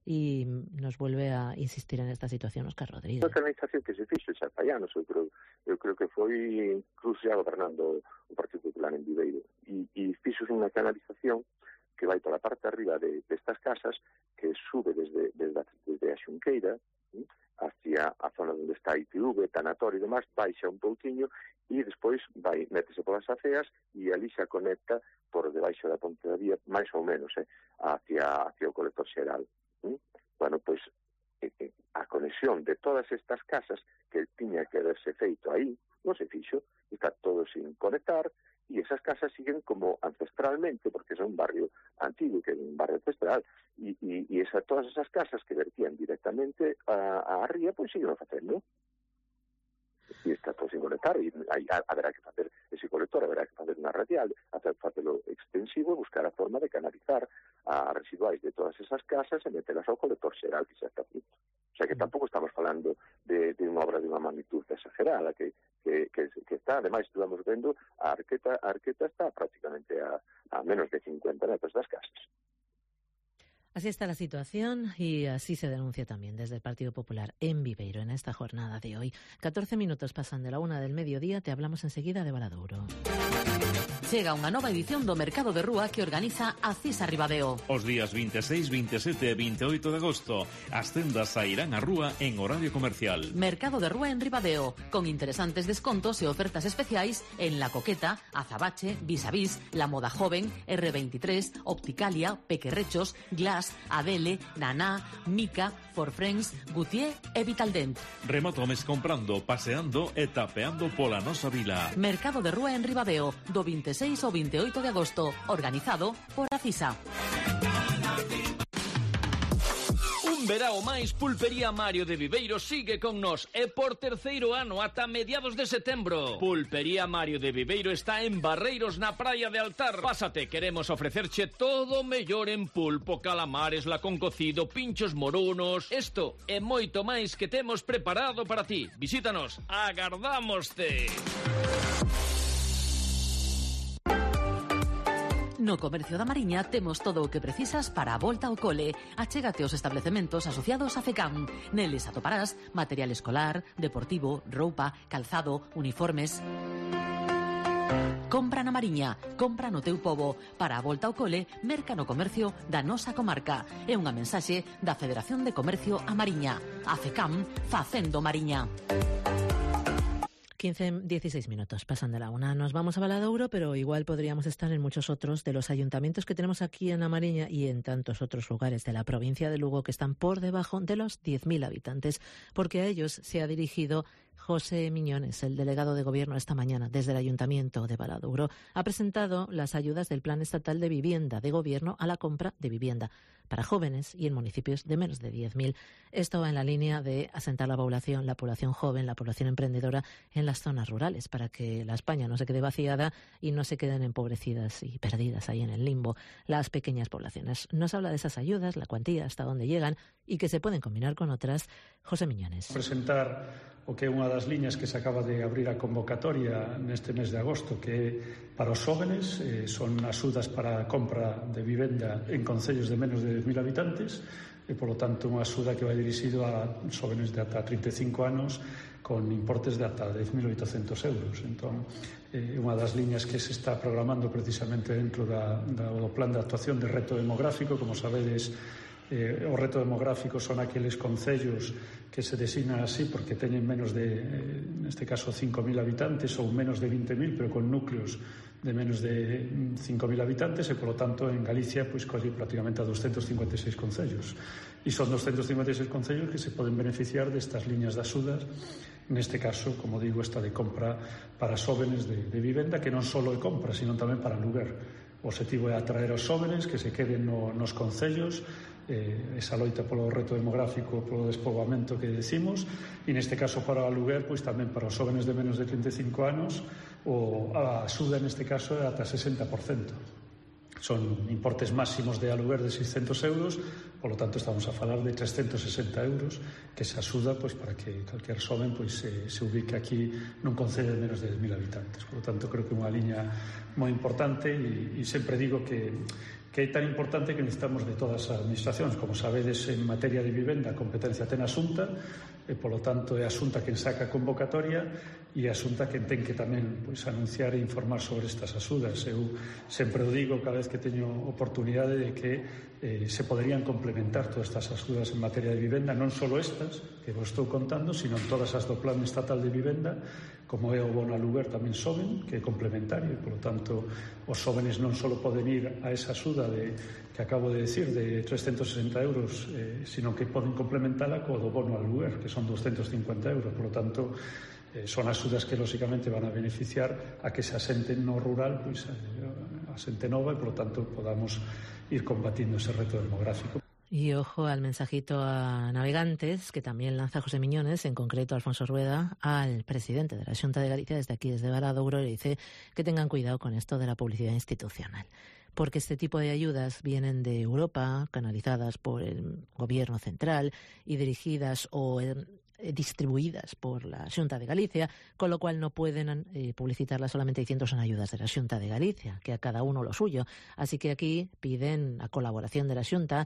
y nos vuelve a insistir en esta situación Óscar Rodríguez. A canalización que se fixo xa fai anos, eu creo, eu creo que foi incluso xa gobernando o Partido Popular en Viveiro, e, e fixo unha canalización que vai pola parte arriba de, de estas casas, que sube desde, desde, desde a Xunqueira, ¿sí?, hacia a zona onde está I T V, Tanatorio e demás, baixa un pouquiño e despois vai, métese polas aceas e ali xa conecta por debaixo da ponte da vía, máis ou menos, eh, hacia, hacia o colector xeral. ¿Sí? Bueno, pois eh, eh, a conexión de todas estas casas que tiña que haberse feito aí, non se fixo, está todo sin conectar, e esas casas siguen como ancestralmente, porque son un barrio antiguo, que é un barrio ancestral, e, e, e esa, todas esas casas que vertían directamente a, a ría, pois siguen facendo. E está todo sin conectar, e aí haberá que facer ese colector, haberá que facer unha radial, hacer facelo extensivo e buscar a forma de canalizar a residuais de todas esas casas e metelas ao colector xeral que xa está feito. O sea que tampouco estamos falando de, de unha obra de unha magnitud exagerada, que, que, que, que está, ademais, estamos vendo, a arqueta, a arqueta está prácticamente a, a menos de cincuenta metros das casas. Así está la situación y así se denuncia también desde el Partido Popular en Viveiro en esta jornada de hoy. catorce minutos pasan de la una del mediodía, te hablamos enseguida de Valadouro. Chega unha nova edición do Mercado de Rúa que organiza a CISA Ribadeo. Os días veintiséis, veintisiete e veintiocho de agosto, as tendas sairán a rúa en horario comercial. Mercado de Rúa en Ribadeo, con interesantes descontos e ofertas especiais en La Coqueta, Azabache, Vis a Vis, La Moda Joven, erre veintitrés, Opticalia, Pequerrechos, Glass, Adele, Naná, Mica, For Friends, Gutiérrez e Vitaldent. Remata o mes comprando, paseando e tapeando pola nosa vila. Mercado de Rúa en Ribadeo, do veintiséis ao veintiocho de agosto, organizado por a CISA. Un verao máis, Pulpería Mario de Viveiro sigue con nos e por terceiro ano ata mediados de setembro. Pulpería Mario de Viveiro está en Barreiros na praia de Altar. Pásate, queremos ofrecerche todo o mellor en pulpo, calamares, lacón cocido, pinchos morunos. Isto e moito máis que temos preparado para ti. Visítanos, agardámoste. No Comercio da Mariña temos todo o que precisas para a volta ao cole. Achégate aos establecementos asociados a FECAM. Neles atoparás material escolar, deportivo, roupa, calzado, uniformes. Compra na Mariña, compra no teu pobo. Para a volta ao cole, merca no comercio da nosa comarca. É unha mensaxe da Federación de Comercio a Mariña. A FECAM, facendo Mariña. quince, dieciséis minutos pasan de la una. Nos vamos a Valadouro, pero igual podríamos estar en muchos otros de los ayuntamientos que tenemos aquí en La Mariña y en tantos otros lugares de la provincia de Lugo que están por debajo de los diez mil habitantes, porque a ellos se ha dirigido José Miñones, el delegado de Gobierno, esta mañana desde el Ayuntamiento de Baladuro, ha presentado las ayudas del Plan Estatal de Vivienda de Gobierno a la compra de vivienda para jóvenes y en municipios de menos de diez mil. Esto va en la línea de asentar la población, la población joven, la población emprendedora en las zonas rurales, para que la España no se quede vaciada y no se queden empobrecidas y perdidas ahí en el limbo las pequeñas poblaciones. Nos habla de esas ayudas, la cuantía, hasta dónde llegan y que se pueden combinar con otras. José Miñones. Presentar o que é unha das liñas que se acaba de abrir a convocatoria neste mes de agosto, que é para os jóvenes, eh, son axudas para a compra de vivenda en concellos de menos de dez mil habitantes, e, polo tanto, unha axuda que vai dirixido a jóvenes de ata trinta e cinco anos con importes de ata dez mil oitocentos euros. Entón, é eh, unha das liñas que se está programando precisamente dentro da, da, do plan de actuación de reto demográfico. Como sabedes, Eh, o reto demográfico son aqueles concellos que se designan así porque teñen menos de, eh, neste caso, cinco mil habitantes ou menos de vinte mil, pero con núcleos de menos de cinco mil habitantes, e, polo tanto, en Galicia pois colle prácticamente a doscientos cincuenta e seis concellos. E son doscientos cincuenta e seis concellos que se poden beneficiar destas liñas de axudas, neste caso, como digo, esta de compra para xóvenes de, de vivenda, que non só é compra, sino tamén para aluguer. O objetivo é atraer aos xóvenes que se queden no, nos concellos, eh, esa loita polo reto demográfico, polo despoboamento que decimos, e neste caso para o aluguer, pois tamén para os xóvenes de menos de trinta e cinco anos, o a axuda neste caso é ata sesenta por cento. Son importes máximos de aluguer de seiscentos euros, polo tanto estamos a falar de trescentos sesenta euros, que se axuda pois, para que calquer xoven pois, se, se ubique aquí nun concello de menos de dez mil habitantes. Por lo tanto, creo que é unha liña moi importante, e, e sempre digo que que é tan importante que necesitamos de todas as administracións. Como sabedes, en materia de vivenda a competencia ten a Xunta, e polo tanto é a Xunta quen saca a convocatoria e a Xunta quen ten que tamén pois, anunciar e informar sobre estas axudas. Eu sempre o digo cada vez que teño oportunidade de que eh, se poderían complementar todas estas axudas en materia de vivenda, non só estas que vos estou contando, sino todas as do Plan Estatal de Vivenda, como é o bono aluguer tamén xoven, que é complementario, e, polo tanto, os xóvenes non só poden ir a esa axuda de, que acabo de decir, de trescentos sesenta euros, eh, sino que poden complementala co do bono aluguer, que son doscientos cincuenta euros. Por lo tanto, eh, son axudas que, lóxicamente, van a beneficiar a que se asenten no rural, pois, a, a xente nova, e, por lo tanto, podamos ir combatindo ese reto demográfico. Y ojo al mensajito a navegantes que también lanza José Miñones, en concreto Alfonso Rueda, al presidente de la Xunta de Galicia, desde aquí, desde Baladuro, le dice que tengan cuidado con esto de la publicidad institucional, porque este tipo de ayudas vienen de Europa, canalizadas por el gobierno central y dirigidas o eh, distribuidas por la Xunta de Galicia, con lo cual no pueden eh, publicitarlas solamente diciendo son ayudas de la Xunta de Galicia, que a cada uno lo suyo. Así que aquí piden la colaboración de la Xunta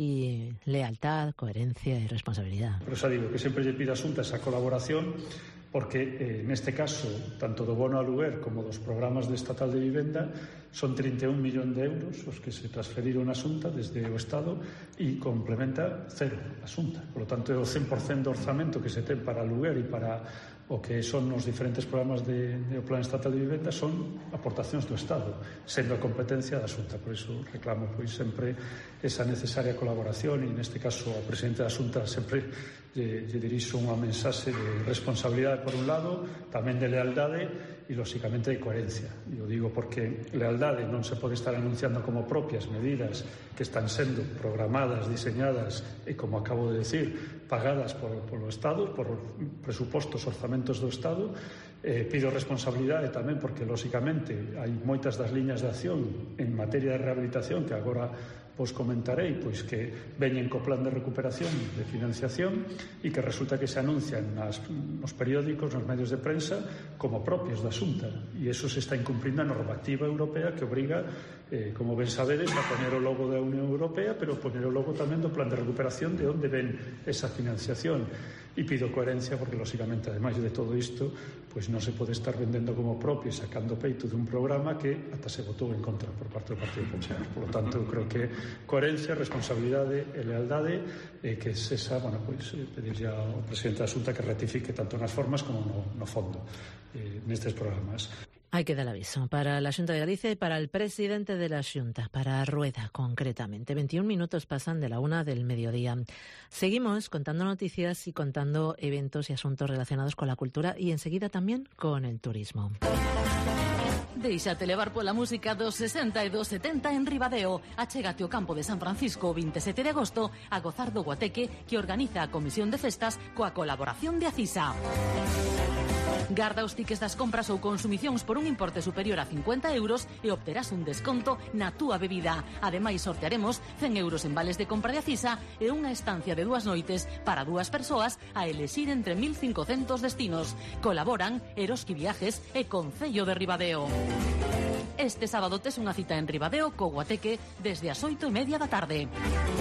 y lealtad, coherencia y responsabilidad. Por eso digo que sempre lle pide a Xunta esa colaboración, porque eh, neste caso, tanto do bono aluguer como dos programas de estatal de vivenda, son trinta e un millón de euros os que se transferiron a Xunta desde o Estado, e complementa cero a Xunta. Por lo tanto, o cen por cento do orzamento que se ten para aluguer e para o que son os diferentes programas de, de o Plan Estatal de Vivenda son aportacións do Estado, sendo a competencia da Xunta. Por iso reclamo pois sempre esa necesaria colaboración, e neste caso ao presidente da Xunta sempre lle, lle dirixo unha mensaxe de responsabilidade por un lado, tamén de lealdade e, lóxicamente, de coherencia. E o digo porque lealdade non se pode estar anunciando como propias medidas que están sendo programadas, diseñadas e, como acabo de decir, pagadas por, polo Estado, por presupostos, orzamentos do Estado. Eh, pido responsabilidade tamén porque, lóxicamente, hai moitas das liñas de acción en materia de rehabilitación que agora vos comentarei, pois que veñen co plan de recuperación de financiación e que resulta que se anuncian nas, nos periódicos, nos medios de prensa, como propios da Xunta. E eso se está incumprindo a normativa europea que obriga, eh, como ben sabedes, a poner o logo da Unión Europea, pero poner o logo tamén do plan de recuperación de onde ven esa financiación. E pido coherencia porque, lóxicamente, ademais de todo isto, pois non se pode estar vendendo como propio e sacando peito dun programa que ata se votou en contra por parte do Partido Popular. Por lo tanto, eu creo que coherencia, responsabilidade e lealdade, e que se esa, bueno, pois, pedirlle ao presidente da Xunta que ratifique tanto nas formas como no, no fondo eh, nestes programas. Hai que dar aviso para la Xunta de Galicia y para el presidente de la Xunta, para Rueda concretamente. veintiún minutos pasan de la una del mediodía. Seguimos contando noticias y contando eventos y asuntos relacionados con la cultura y enseguida también con el turismo. Deixate levar pola música dos sesenta e dos setenta en Ribadeo. Achégate ao campo de San Francisco o veintisiete de agosto a gozar do guateque que organiza a Comisión de Festas coa colaboración de Acisa. Garda os tiques das compras ou consumicións por un importe superior a cincuenta euros e obterás un desconto na túa bebida. Ademais, sortearemos cen euros en vales de compra de Acisa e unha estancia de dúas noites para dúas persoas a elexir entre mil cincocentos destinos. Colaboran Eroski Viajes e Concello de Ribadeo. Este sábado tes unha cita en Ribadeo co Guateque desde as oito e media da tarde.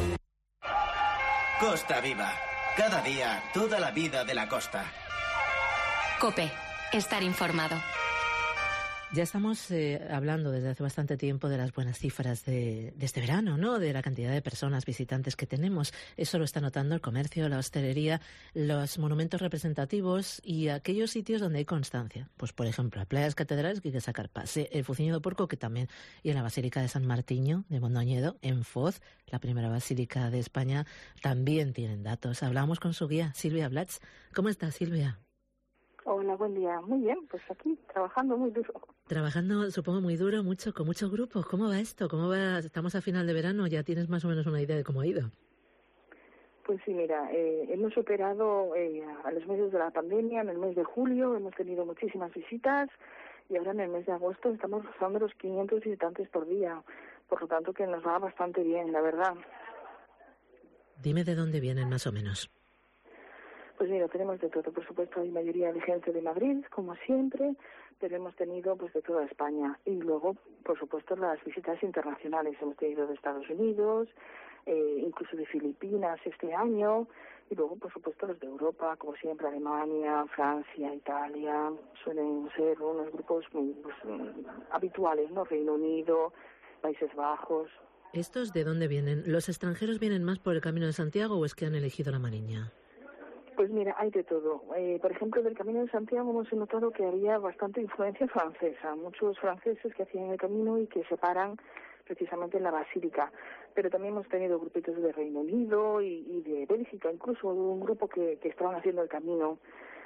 Costa Viva. Cada día, toda la vida de la costa. COPE. Estar informado. Ya estamos eh, hablando desde hace bastante tiempo de las buenas cifras de, de este verano, ¿no? De la cantidad de personas visitantes que tenemos. Eso lo está notando el comercio, la hostelería, los monumentos representativos y aquellos sitios donde hay constancia. Pues, por ejemplo, a Playas Catedrales, que hay que sacar pase, el Fuciño do Porco, que también, y en la Basílica de San Martiño de Mondoñedo, en Foz, la primera basílica de España, también tienen datos. Hablamos con su guía, Silvia Blatz. ¿Cómo está, Silvia? Hola, buen día. Muy bien, pues aquí, trabajando muy duro. Trabajando, supongo, muy duro, mucho, con muchos grupos. ¿Cómo va esto? ¿Cómo va? Estamos a final de verano, ya tienes más o menos una idea de cómo ha ido. Pues sí, mira, eh, hemos superado eh, a los meses de la pandemia, en el mes de julio hemos tenido muchísimas visitas y ahora en el mes de agosto estamos rozando los quinientos visitantes por día. Por lo tanto, que nos va bastante bien, la verdad. Dime de dónde vienen más o menos. Pues mira, tenemos de todo, por supuesto, hay mayoría de gente de Madrid, como siempre, pero hemos tenido pues de toda España. Y luego, por supuesto, las visitas internacionales. Hemos tenido de Estados Unidos, eh, incluso de Filipinas este año, y luego, por supuesto, los de Europa, como siempre, Alemania, Francia, Italia. Suelen ser unos grupos muy pues, habituales, ¿no? Reino Unido, Países Bajos. ¿Estos de dónde vienen? ¿Los extranjeros vienen más por el Camino de Santiago o es que han elegido la Mariña? Pues mira, hay de todo. Eh, por ejemplo, del Camino de Santiago hemos notado que había bastante influencia francesa. Muchos franceses que hacían el camino y que se paran precisamente en la Basílica. Pero también hemos tenido grupitos de Reino Unido y, y de Bélgica, incluso un grupo que, que estaban haciendo el camino.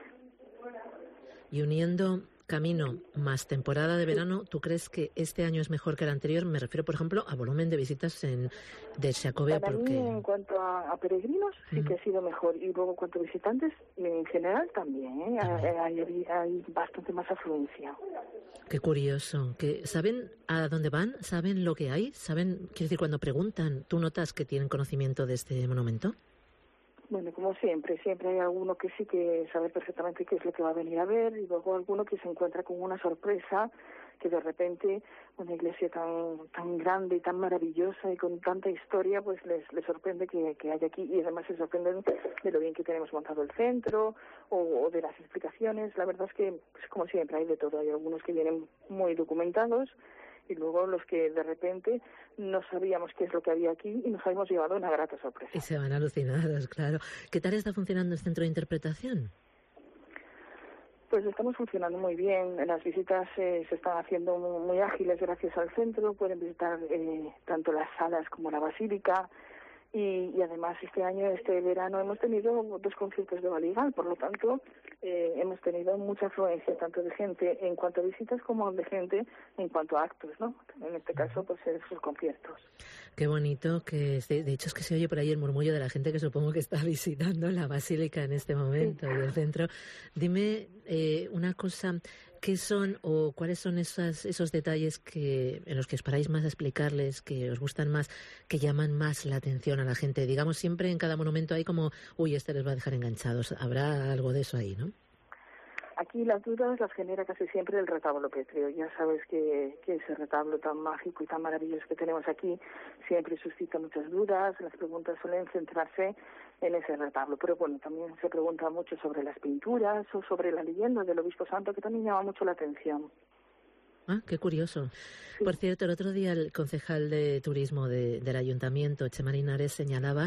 Y uniendo camino más temporada de verano, ¿tú crees que este año es mejor que el anterior? Me refiero, por ejemplo, a volumen de visitas en de Xacobea. Para porque... mí, en cuanto a, a peregrinos, sí mm. que ha sido mejor. Y luego, en cuanto a visitantes, en general también, ¿eh? También. Hay, hay, hay bastante más afluencia. Qué curioso. Que ¿saben a dónde van? ¿Saben lo que hay? ¿Saben? Quiero decir, cuando preguntan, ¿tú notas que tienen conocimiento de este monumento? Bueno, como siempre, siempre hay alguno que sí que sabe perfectamente qué es lo que va a venir a ver y luego alguno que se encuentra con una sorpresa que de repente una iglesia tan tan grande y tan maravillosa y con tanta historia pues les, les sorprende que, que haya aquí y además se sorprenden de lo bien que tenemos montado el centro o, o de las explicaciones. La verdad es que, pues, como siempre, hay de todo. Hay algunos que vienen muy documentados y luego los que de repente no sabíamos qué es lo que había aquí y nos habíamos llevado una grata sorpresa. Y se van alucinados, claro. ¿Qué tal está funcionando el centro de interpretación? Pues estamos funcionando muy bien. Las visitas eh, se están haciendo muy, muy ágiles gracias al centro. Pueden visitar eh, tanto las salas como la basílica. Y, y además este año, este verano, hemos tenido dos conciertos de Baligal, por lo tanto eh, hemos tenido mucha afluencia tanto de gente en cuanto a visitas como de gente en cuanto a actos, ¿no? En este caso, pues sus conciertos. Qué bonito, que de hecho es que se oye por ahí el murmullo de la gente que supongo que está visitando la basílica en este momento, sí, y el centro. Dime eh, una cosa... ¿Qué son o cuáles son esas, esos detalles que en los que os paráis más a explicarles, que os gustan más, que llaman más la atención a la gente? Digamos, siempre en cada monumento hay como, uy, este les va a dejar enganchados. Habrá algo de eso ahí, ¿no? Aquí las dudas las genera casi siempre el retablo pétreo. Ya sabes que, que ese retablo tan mágico y tan maravilloso que tenemos aquí siempre suscita muchas dudas. Las preguntas suelen centrarse en ese retablo, pero bueno, también se pregunta mucho sobre las pinturas o sobre la leyenda del Obispo Santo, que también llama mucho la atención. Ah, qué curioso. Sí. Por cierto, el otro día el concejal de turismo de, del ayuntamiento, Chema Linares, señalaba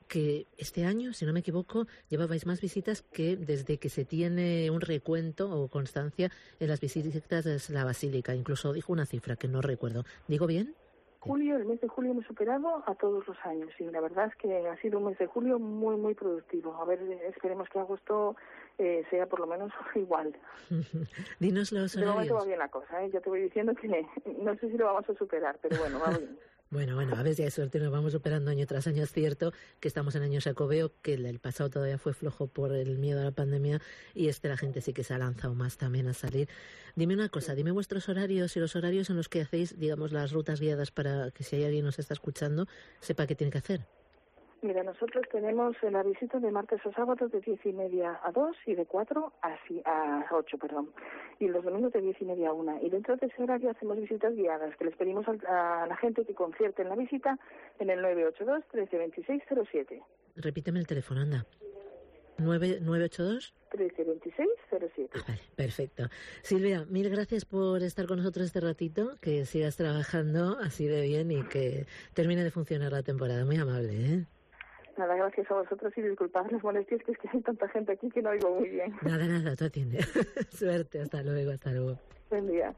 que este año, si no me equivoco, llevabais más visitas que desde que se tiene un recuento o constancia en las visitas de la Basílica. Incluso dijo una cifra que no recuerdo. ¿Digo bien? Julio, el mes de julio hemos superado a todos los años y la verdad es que ha sido un mes de julio muy, muy productivo. A ver, esperemos que agosto eh, sea por lo menos igual. Dinos los horarios. De momento va bien la cosa, ¿eh? Ya te voy diciendo que no sé si lo vamos a superar, pero bueno, va bien. Bueno, bueno, a ver si hay suerte, nos vamos superando año tras año. Es cierto que estamos en año jacobeo, que el pasado todavía fue flojo por el miedo a la pandemia y este la gente sí que se ha lanzado más también a salir. Dime una cosa, dime vuestros horarios y los horarios en los que hacéis, digamos, las rutas guiadas para que si hay alguien nos está escuchando, sepa qué tiene que hacer. Mira, nosotros tenemos la visita de martes a sábados de diez y media a dos y de cuatro a, a ocho, perdón. Y los domingos de diez y media a una. Y dentro de ese horario hacemos visitas guiadas, que les pedimos a, a la gente que concierte en la visita en el nueve ocho dos, trece veintiséis, cero siete. Repíteme el teléfono, anda. nueve ocho dos trece veintiséis, cero siete. Ah, vale, perfecto. Silvia, mil gracias por estar con nosotros este ratito, que sigas trabajando así de bien y que termine de funcionar la temporada. Muy amable, ¿eh? Nada, gracias a vosotros y disculpad las molestias, que es que hay tanta gente aquí que no oigo muy bien. Nada, nada, tú atiende. Suerte, hasta luego, hasta luego. Buen día.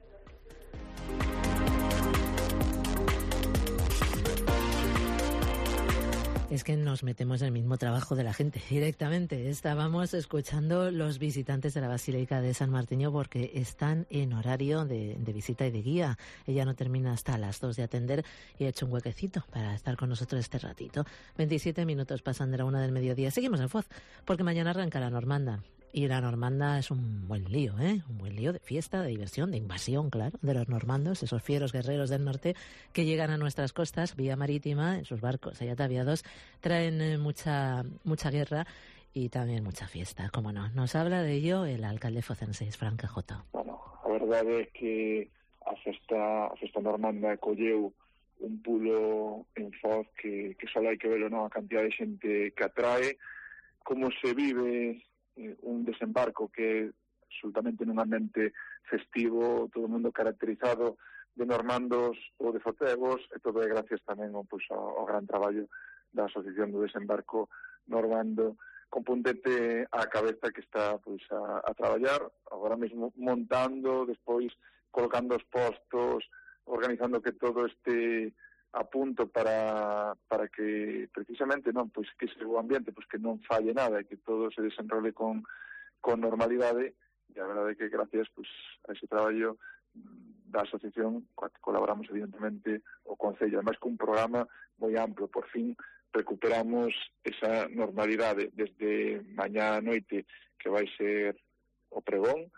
Es que nos metemos en el mismo trabajo de la gente directamente. Estábamos escuchando los visitantes de la Basílica de San Martiño porque están en horario de, de visita y de guía. Ella no termina hasta las dos de atender y ha hecho un huequecito para estar con nosotros este ratito. veintisiete minutos pasan de la una del mediodía. Seguimos en Foz porque mañana arranca la Normanda. Y la Normanda es un buen lío, ¿eh? Un buen lío de fiesta, de diversión, de invasión, claro, de los normandos, esos fieros guerreros del norte que llegan a nuestras costas vía marítima en sus barcos ahí ataviados, traen eh, mucha mucha guerra y también mucha fiesta, como no. Nos habla de ello el alcalde focense, Fran Cajoto. Bueno, a verdade é que a festa, a festa normanda colleu un pulo en Foz que, que só hai que verlo, non? A cantidad de xente que atrae, como se vive un desembarco que é absolutamente nun ambiente festivo, todo o mundo caracterizado de normandos ou de fotevos, e todo é gracias tamén ao, pois, ao, ao gran traballo da Asociación do Desembarco Normando, con Puntete á cabeza que está pois a, a traballar, agora mesmo montando, despois colocando os postos, organizando que todo este a punto para para que precisamente non pois que ese ambiente pois que non falle nada e que todo se desenrole con con normalidade. E a verdade é que gracias pois a ese traballo da asociación colaboramos evidentemente o Concello, además con un programa moi amplo. Por fin recuperamos esa normalidade desde mañá a noite, que vai ser o pregón,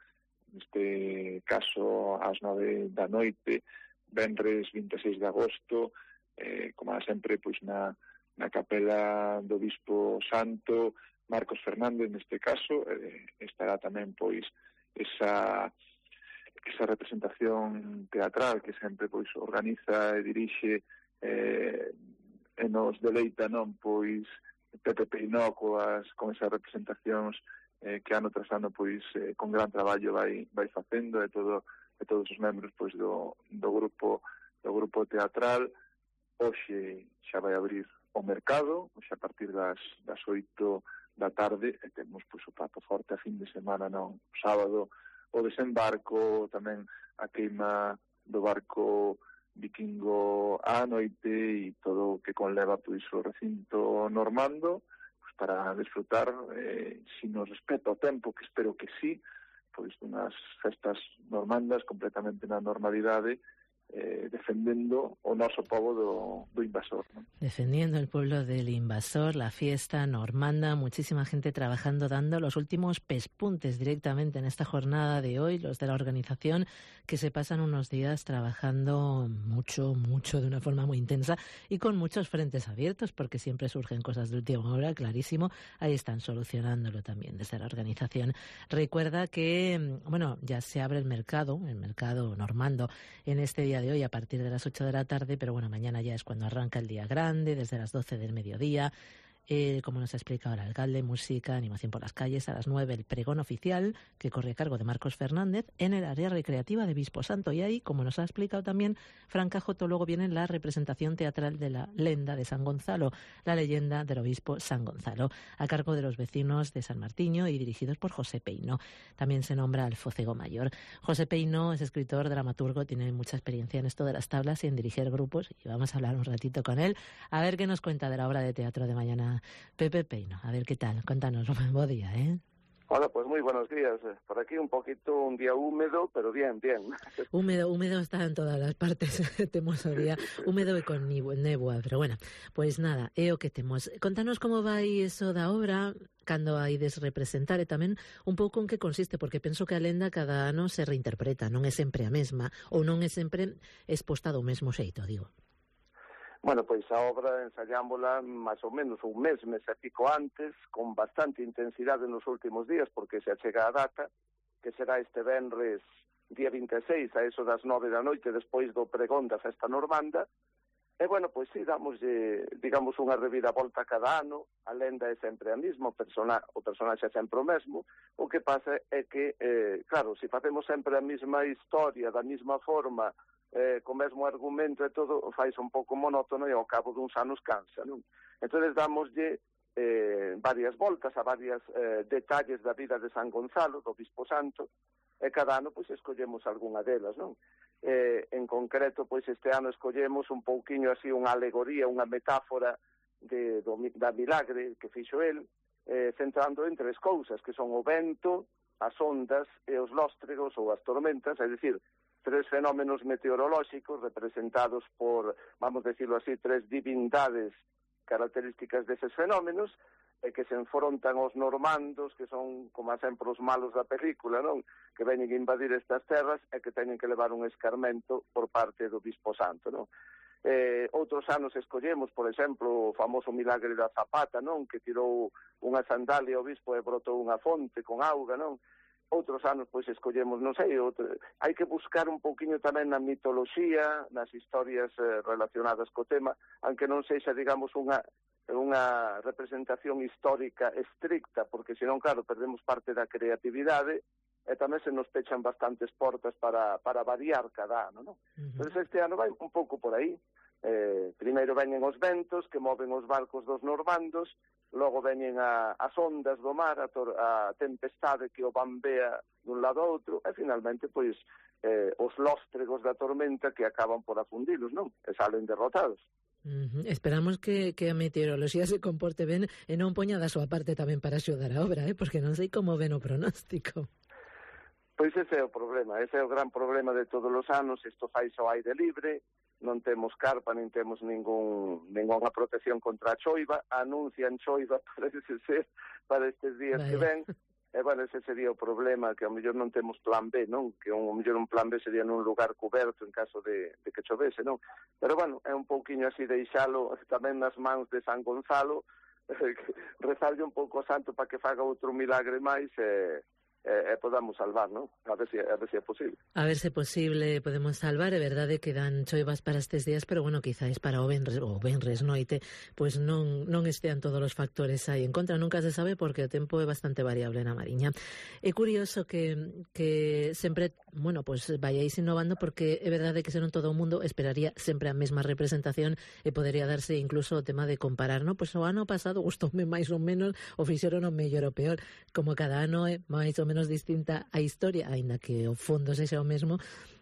neste caso ás nove da noite, venres vinte e seis de agosto, eh, como sempre, pois na, na capela do Bispo Santo, Marcos Fernández, neste caso, eh, estará tamén, pois, esa, esa representación teatral que sempre, pois, organiza e dirixe eh, e nos deleita, non, pois, Pepe Peinó coas, con esas representacións eh, que ano tras ano, pois, eh, con gran traballo vai, vai facendo, e todo e todos os membros pois do, do grupo do grupo teatral. Hoxe xa vai abrir o mercado, hoxe a partir das, das oito da tarde, e temos pois o prato forte a fin de semana, non? O sábado o desembarco, tamén a queima do barco vikingo á noite e todo o que conleva pois o recinto normando, pois para desfrutar, eh, si nos respeta o tempo, que espero que sí, pois unhas festas normandas completamente na normalidade, eh, defendendo o noso pobo do, do invasor, ¿no? Defendiendo el pueblo del invasor, la fiesta normanda, muchísima gente trabajando, dando los últimos pespuntes directamente en esta jornada de hoy, los de la organización, que se pasan unos días trabajando mucho, mucho, de una forma muy intensa y con muchos frentes abiertos, porque siempre surgen cosas de última hora, clarísimo. Ahí están solucionándolo también desde la organización. Recuerda que, bueno, ya se abre el mercado, el mercado normando, en este día de hoy a partir de las ocho de la tarde, pero bueno, mañana ya es cuando arranca el día grande, desde las doce del mediodía. Eh, como nos explica ahora el alcalde, música, animación por las calles. A las nueve el pregón oficial, que corre a cargo de Marcos Fernández, en el área recreativa de Bispo Santo. Y ahí, como nos ha explicado también Fran Cajoto, luego viene la representación teatral de la Lenda de San Gonzalo, la leyenda del obispo San Gonzalo, a cargo de los vecinos de San Martiño y dirigidos por José Peino. También se nombra al Focego Mayor. José Peino es escritor, dramaturgo, tiene mucha experiencia en esto de las tablas y en dirigir grupos, y vamos a hablar un ratito con él, a ver qué nos cuenta de la obra de teatro de mañana. Pepe Peino, a ver qué tal, cuéntanos, buen día, ¿eh? Hola, pues muy buenos días. Por aquí un poquito, un día húmedo, pero bien, bien. Húmedo, húmedo está en todas las partes, temos o día húmedo e con néboa, pero bueno, pois nada, é o que temos. Contanos como vai iso da obra, cando hai des representar, e tamén un pouco en que consiste, porque penso que a lenda cada ano se reinterpreta, non é sempre a mesma, ou non é sempre exposta do mesmo xeito, digo. Bueno, pois a obra ensayámosla máis ou menos un mes, mes e pico antes, con bastante intensidade nos últimos días, porque se achega a data, que será este venres día vinte e seis, a eso das nove da noite, despois do pregón da festa normanda. E, bueno, pois sí, damos, digamos, unha reviravolta cada ano, a lenda é sempre a mesma, o, persona, o personaxe é sempre o mesmo, o que pasa é que, eh, claro, se facemos sempre a mesma historia, da mesma forma, Eh, co mesmo argumento e todo, fais un pouco monótono e ao cabo duns anos cansa, non? Entón, damoslle eh, varias voltas a varios eh, detalles da vida de San Gonzalo, do Bispo Santo, e cada ano, pois, escollemos algunha delas, non? Eh, en concreto, pois, este ano escollemos un pouquiño así unha alegoría, unha metáfora de, do, da milagre que fixo el, eh, centrando en tres cousas, que son o vento, as ondas e os lóstregos ou as tormentas, é dicir, tres fenómenos meteorolóxicos representados por, vamos decirlo así, tres divindades características deses fenómenos, e que se enfrontan aos normandos, que son, como sempre, os malos da película, non? Que veñen a invadir estas terras e que teñen que levar un escarmento por parte do Bispo Santo, non? Eh, outros anos escollemos, por exemplo, o famoso milagre da Zapata, non? Que tirou unha sandalia ao bispo e brotou unha fonte con auga, non? Outros anos, pois, escollemos, non sei, outro... hai que buscar un pouquiño tamén na mitoloxía, nas historias eh, relacionadas co tema, aunque non sexa, digamos, unha, unha representación histórica estricta, porque senón, claro, perdemos parte da creatividade, e tamén se nos pechan bastantes portas para, para variar cada ano, non? Uh-huh. Entón, este ano vai un pouco por aí. Eh, primeiro veñen os ventos que moven os barcos dos normandos, logo veñen a, as ondas do mar, a, tor, a tempestade que o bambea dun lado a outro, e finalmente, pois, eh, os lóstregos da tormenta que acaban por afundilos, non? E salen derrotados. Uh-huh. Esperamos que, que a meteoroloxía se comporte ben e non poña da súa parte tamén para axudar a obra, eh? Porque non sei como ven o pronóstico. Pois ese é o problema, ese é o gran problema de todos os anos, isto fai ao aire libre, non temos carpa, nin temos ningún, ninguna protección contra a choiva, anuncian choiva, parece ser, para estes días Vaya. que ven, e, bueno, ese sería o problema, que ao mellor non temos plan B, non? Que ao mellor un plan B sería nun lugar coberto en caso de, de que chovese, non? Pero, bueno, é un pouquiño así deixalo tamén nas mans de San Gonzalo, rezarlle un pouco ao santo para que faga outro milagre máis, e... e, e podamos salvar, non? A ver se a ver se é posible. A ver se é posible, podemos salvar, é verdade que dan choivas para estes días, pero bueno, quizáis para o venres, o venres noite, pois pues non non estean todos os factores aí en contra, nunca se sabe porque o tempo é bastante variable na Mariña. É curioso que que sempre, bueno, pois pues vayáis innovando porque é verdade que senón todo o mundo esperaría sempre a mesma representación e podería darse incluso o tema de comparar, non? Pois pues o ano pasado gustoume máis ou menos, o fixeron o mellor ou peor, como cada ano é máis ou menos distinta a historia, aínda que o fondo sexa o mesmo,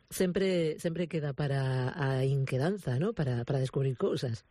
sempre sempre queda para a inquedanza, ¿no? Para, para descubrir cousas.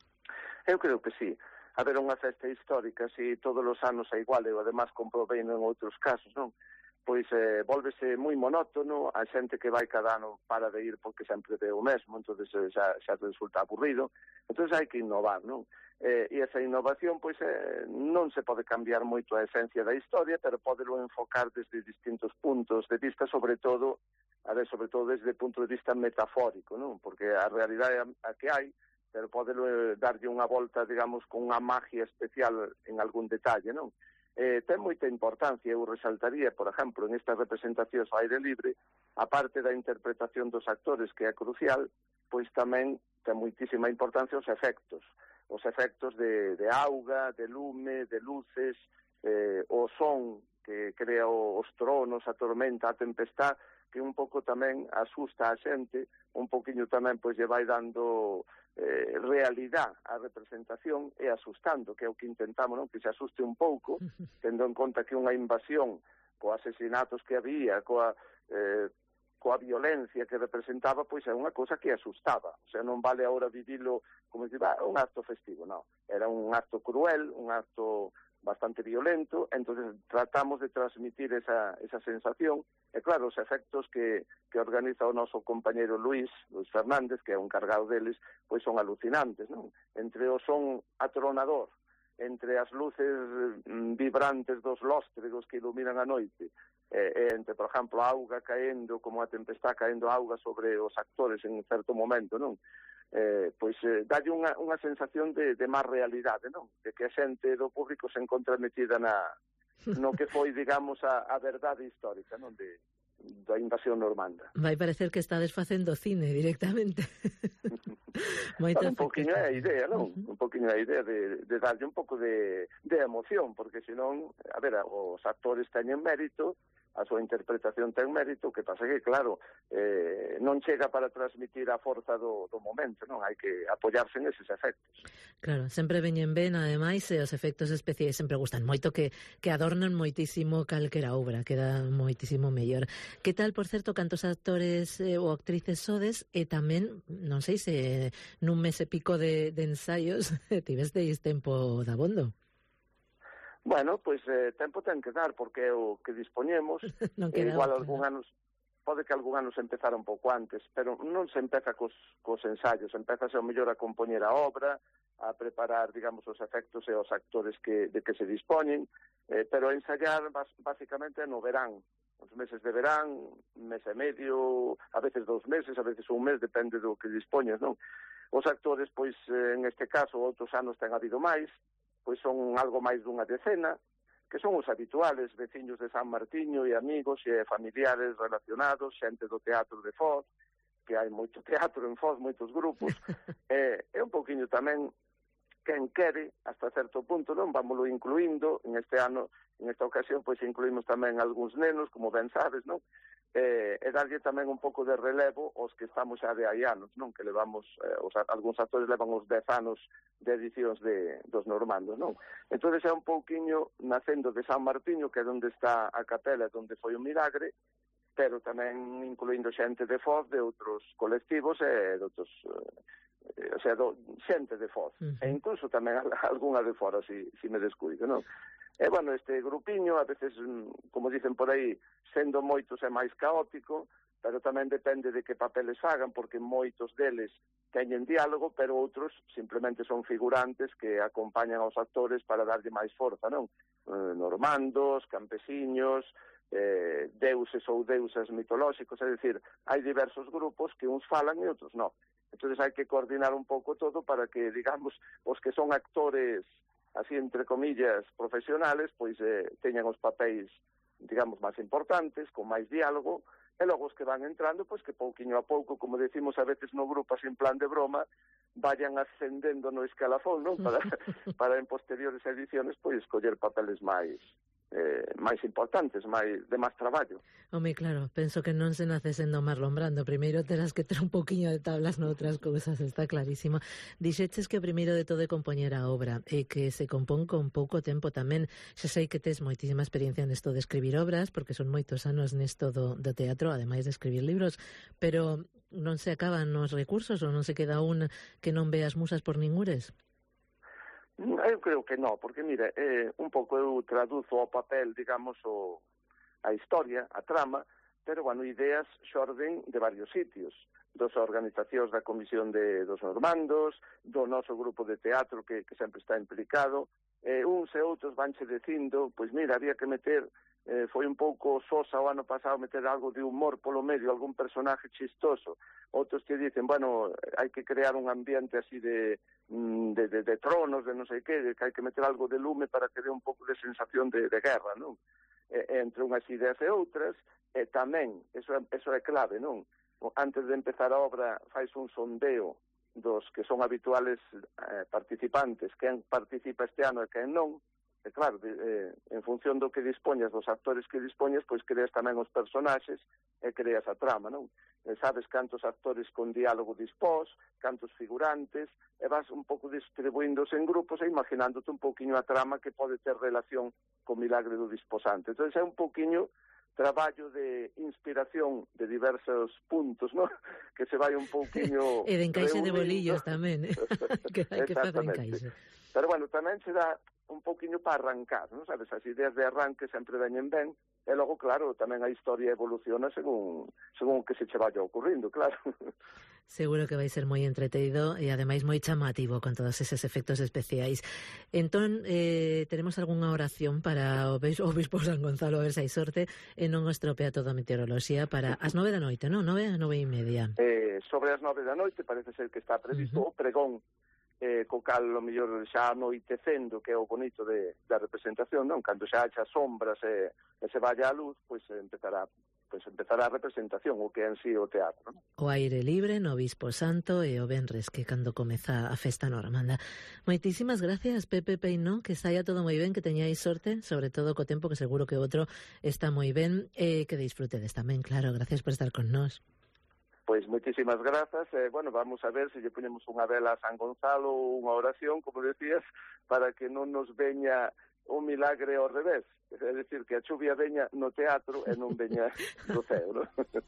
Eu creo que sí. A ver, unha festa histórica, si todos os anos é igual, eu además comprobei en outros casos, non? Pois eh, volvese moi monótono, a xente que vai cada ano para de ir porque sempre ve o mesmo, entonces eh, xa, xa resulta aburrido, entonces hai que innovar, non? Eh, e esa innovación, pois, eh, non se pode cambiar moito a esencia da historia, pero podelo enfocar desde distintos puntos de vista, sobre todo, a ver, sobre todo desde o punto de vista metafórico, non? Porque a realidade a que hai, pero podelo eh, darlle unha volta, digamos, con unha magia especial en algún detalle, non? Eh, ten moita importancia, eu resaltaría, por exemplo, en estas representacións ao aire libre, a parte da interpretación dos actores, que é crucial, pois tamén ten moitísima importancia os efectos. os efectos de, de auga, de lume, de luces, eh, o son que crea os tronos, a tormenta, a tempestad, que un pouco tamén asusta a xente, un poquinho tamén pois lle vai dando eh, realidad á representación e asustando, que é o que intentamos, non? Que se asuste un pouco, tendo en conta que unha invasión coa asesinatos que había, coa, eh, coa violencia que representaba, pois é unha cosa que asustaba. O sea, non vale agora vivilo como se diba, un acto festivo, non. Era un acto cruel, un acto bastante violento, entonces tratamos de transmitir esa, esa sensación, e claro, os efectos que, que organiza o noso compañeiro Luis, Luis Fernández, que é un cargado deles, pois son alucinantes, non? Entre o son atronador, entre as luces mm, vibrantes dos lóstregos que iluminan a noite, e, e entre, por exemplo, a auga caendo, como a tempestad caendo auga sobre os actores en certo momento, non? Eh, pois eh, dalle unha, unha sensación de, de máis realidade, non? De que a xente do público se encontra metida na, no que foi, digamos, a, a verdade histórica, non? De, da invasión normanda. Vai parecer que estades facendo cine directamente. Bueno, un poquinho é a idea, non? Uh-huh. Un poquinho é a idea de, de darlle un pouco de, de emoción, porque senón, a ver, os actores teñen mérito, a súa interpretación ten mérito, que pasa que, claro, eh, non chega para transmitir a forza do, do momento, non? Hai que apoiarse en eses efectos. Claro, sempre veñen ben, ademais, e os efectos especiais sempre gustan moito, que, que adornan moitísimo calquera obra, queda moitísimo mellor. Que tal, por certo, cantos actores eh, ou actrices sodes, e tamén, non sei se nun mes e pico de, de ensaios tivesteis tempo dabondo? Bueno, pois eh, tempo ten que dar, porque é o que dispoñemos. Non eh, igual outra, algún ¿no? anos, pode que algún anos empezara un pouco antes, pero non se empeza cos, cos ensaios, empeza ao mellor a compoñer a obra, a preparar, digamos, os efectos e os actores que, de que se dispoñen, eh, pero ensayar bas, basicamente no verán, os meses de verán, mes e medio, a veces dous meses, a veces un mes, depende do que dispoñes, non? Os actores, pois, eh, en este caso, outros anos ten habido máis, pois son algo máis dunha decena, que son os habituales, veciños de San Martiño e amigos e familiares relacionados, xente do teatro de Foz, que hai moito teatro en Foz, moitos grupos, e, e un pouquiño tamén quen quere, hasta certo punto, non? Vámoslo incluindo, en este ano, en esta ocasión, pois incluímos tamén algúns nenos, como ben sabes, non? Eh, e darlle tamén un pouco de relevo aos que estamos xa de hai anos, non? Que levamos, eh, os, algúns actores levan os dez anos de edicións de, dos normandos, non? Entón é un pouquiño nacendo de San Martiño, que é onde está a capela, onde foi o milagre, pero tamén incluindo xente de Foz, de outros colectivos e de outros, eh, o sea, do, xente de Foz, uh-huh. E incluso tamén algunha de fora, si, si me descuido, non? E, bueno, este grupiño, a veces, como dicen por aí, sendo moitos é máis caótico, pero tamén depende de que papeles fagan, porque moitos deles teñen diálogo, pero outros simplemente son figurantes que acompañan aos actores para darlle máis forza, non? Eh, normandos, campesiños, eh, deuses ou deusas mitolóxicos, é dicir, hai diversos grupos que uns falan e outros non. Entón hai que coordinar un pouco todo para que, digamos, os que son actores así, entre comillas, profesionales, pois eh, teñan os papéis, digamos, máis importantes, con máis diálogo, e logo os que van entrando, pois que pouquiño a pouco, como decimos a veces no grupo, así en plan de broma, vayan ascendendo no escalafón, non? Para, para en posteriores ediciones, pois, escoller papeles máis eh, máis importantes, máis de máis traballo. Home, claro, penso que non se nace sendo Marlon Brando, primeiro terás que ter un pouquiño de tablas noutras cousas, está clarísimo. Dixeches que o primeiro de todo é compoñer a obra, e que se compón con pouco tempo tamén. Xa sei que tes moitísima experiencia nesto de escribir obras, porque son moitos anos nesto do, do teatro, ademais de escribir libros, pero non se acaban os recursos ou non se queda un que non veas musas por ningures? Eu creo que non, porque, mire, eh, un pouco eu traduzo ao papel, digamos, o, a historia, a trama, pero, bueno, ideas xorden de varios sitios, dos organizacións da Comisión de, dos Normandos, do noso grupo de teatro que, que sempre está implicado, eh, uns e outros vanche dicindo, pois mira, había que meter, eh, foi un pouco sosa o ano pasado meter algo de humor polo medio, algún personaje chistoso, outros que dicen, bueno, hai que crear un ambiente así de De, de, de tronos, de non sei que, de que hai que meter algo de lume para que dé un pouco de sensación de, de guerra, non? E, entre unhas ideas e outras, e tamén, eso, eso é clave, non? Antes de empezar a obra, fais un sondeo dos que son habituales eh, participantes, quen participa este ano e quen non, e claro, de, eh, en función do que dispoñas, dos actores que dispoñas, pois creas tamén os personaxes e creas a trama, non? E sabes cantos actores con diálogo dispós, cantos figurantes, e vas un pouco distribuíndose en grupos e imaginándote un pouquiño a trama que pode ter relación co milagre do disposante. Entón é un pouquiño traballo de inspiración de diversos puntos, ¿no? Que se vai un pouquiño e de encaixe de bolillos tamén, eh? Que hai que facer encaixe. Pero bueno, tamén se dá un pouquiño para arrancar, non sabes? As ideas de arranque sempre veñen ben, e logo, claro, tamén a historia evoluciona según según o que se che vaya ocurrindo, claro. Seguro que vai ser moi entretenido e ademais moi chamativo con todos eses efectos especiais. Entón, eh, tenemos algunha oración para o Obispo San Gonzalo, a ver se hai sorte, e non o estropea toda a meteoroloxía para as nove da noite, non? Nove a nove e media. Eh, sobre as nove da noite parece ser que está previsto uh-huh. o pregón, eh, co cal o mellor xa anoitecendo, que é o bonito de, da representación, non? Cando xa haxa sombras e, e se vaya a luz, pois empezará pois empezará a representación, o que é en sí o teatro, non? O aire libre no Obispo Santo e o venres, que cando comeza a festa normanda. Moitísimas gracias, Pepe Peinó, que saia todo moi ben, que teñáis sorte, sobre todo co tempo, que seguro que outro está moi ben, e que disfrutedes tamén, claro. Gracias por estar con nós. Pois moitísimas grazas, eh, bueno, vamos a ver se lle ponemos unha vela a San Gonzalo ou unha oración, como decías, para que non nos veña un milagre ao revés, é dicir, que a chuvia veña no teatro e non veña do ceo, non?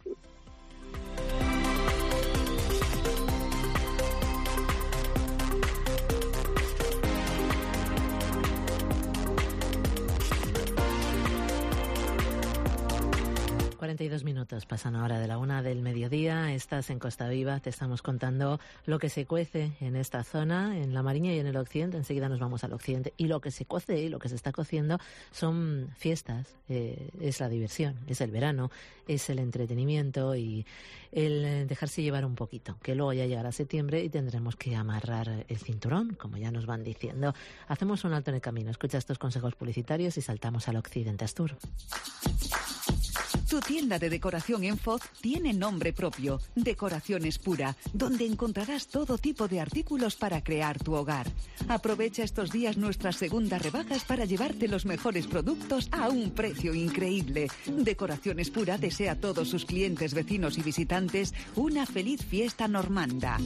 cuarenta y dos minutos pasan ahora de la una del mediodía. Estás en Costa Viva, te estamos contando lo que se cuece en esta zona, en la Mariña y en el occidente. Enseguida nos vamos al occidente. Y lo que se cuece y lo que se está cociendo son fiestas, eh, es la diversión, es el verano, es el entretenimiento y el dejarse llevar un poquito, que luego ya llegará septiembre y tendremos que amarrar el cinturón, como ya nos van diciendo. Hacemos un alto en el camino, escucha estos consejos publicitarios y saltamos al occidente Astur. Tu tienda de decoración en Foz tiene nombre propio, Decoraciones Pura, donde encontrarás todo tipo de artículos para crear tu hogar. Aprovecha estos días nuestras segundas rebajas para llevarte los mejores productos a un precio increíble. Decoraciones Pura desea a todos sus clientes, vecinos y visitantes una feliz fiesta normanda.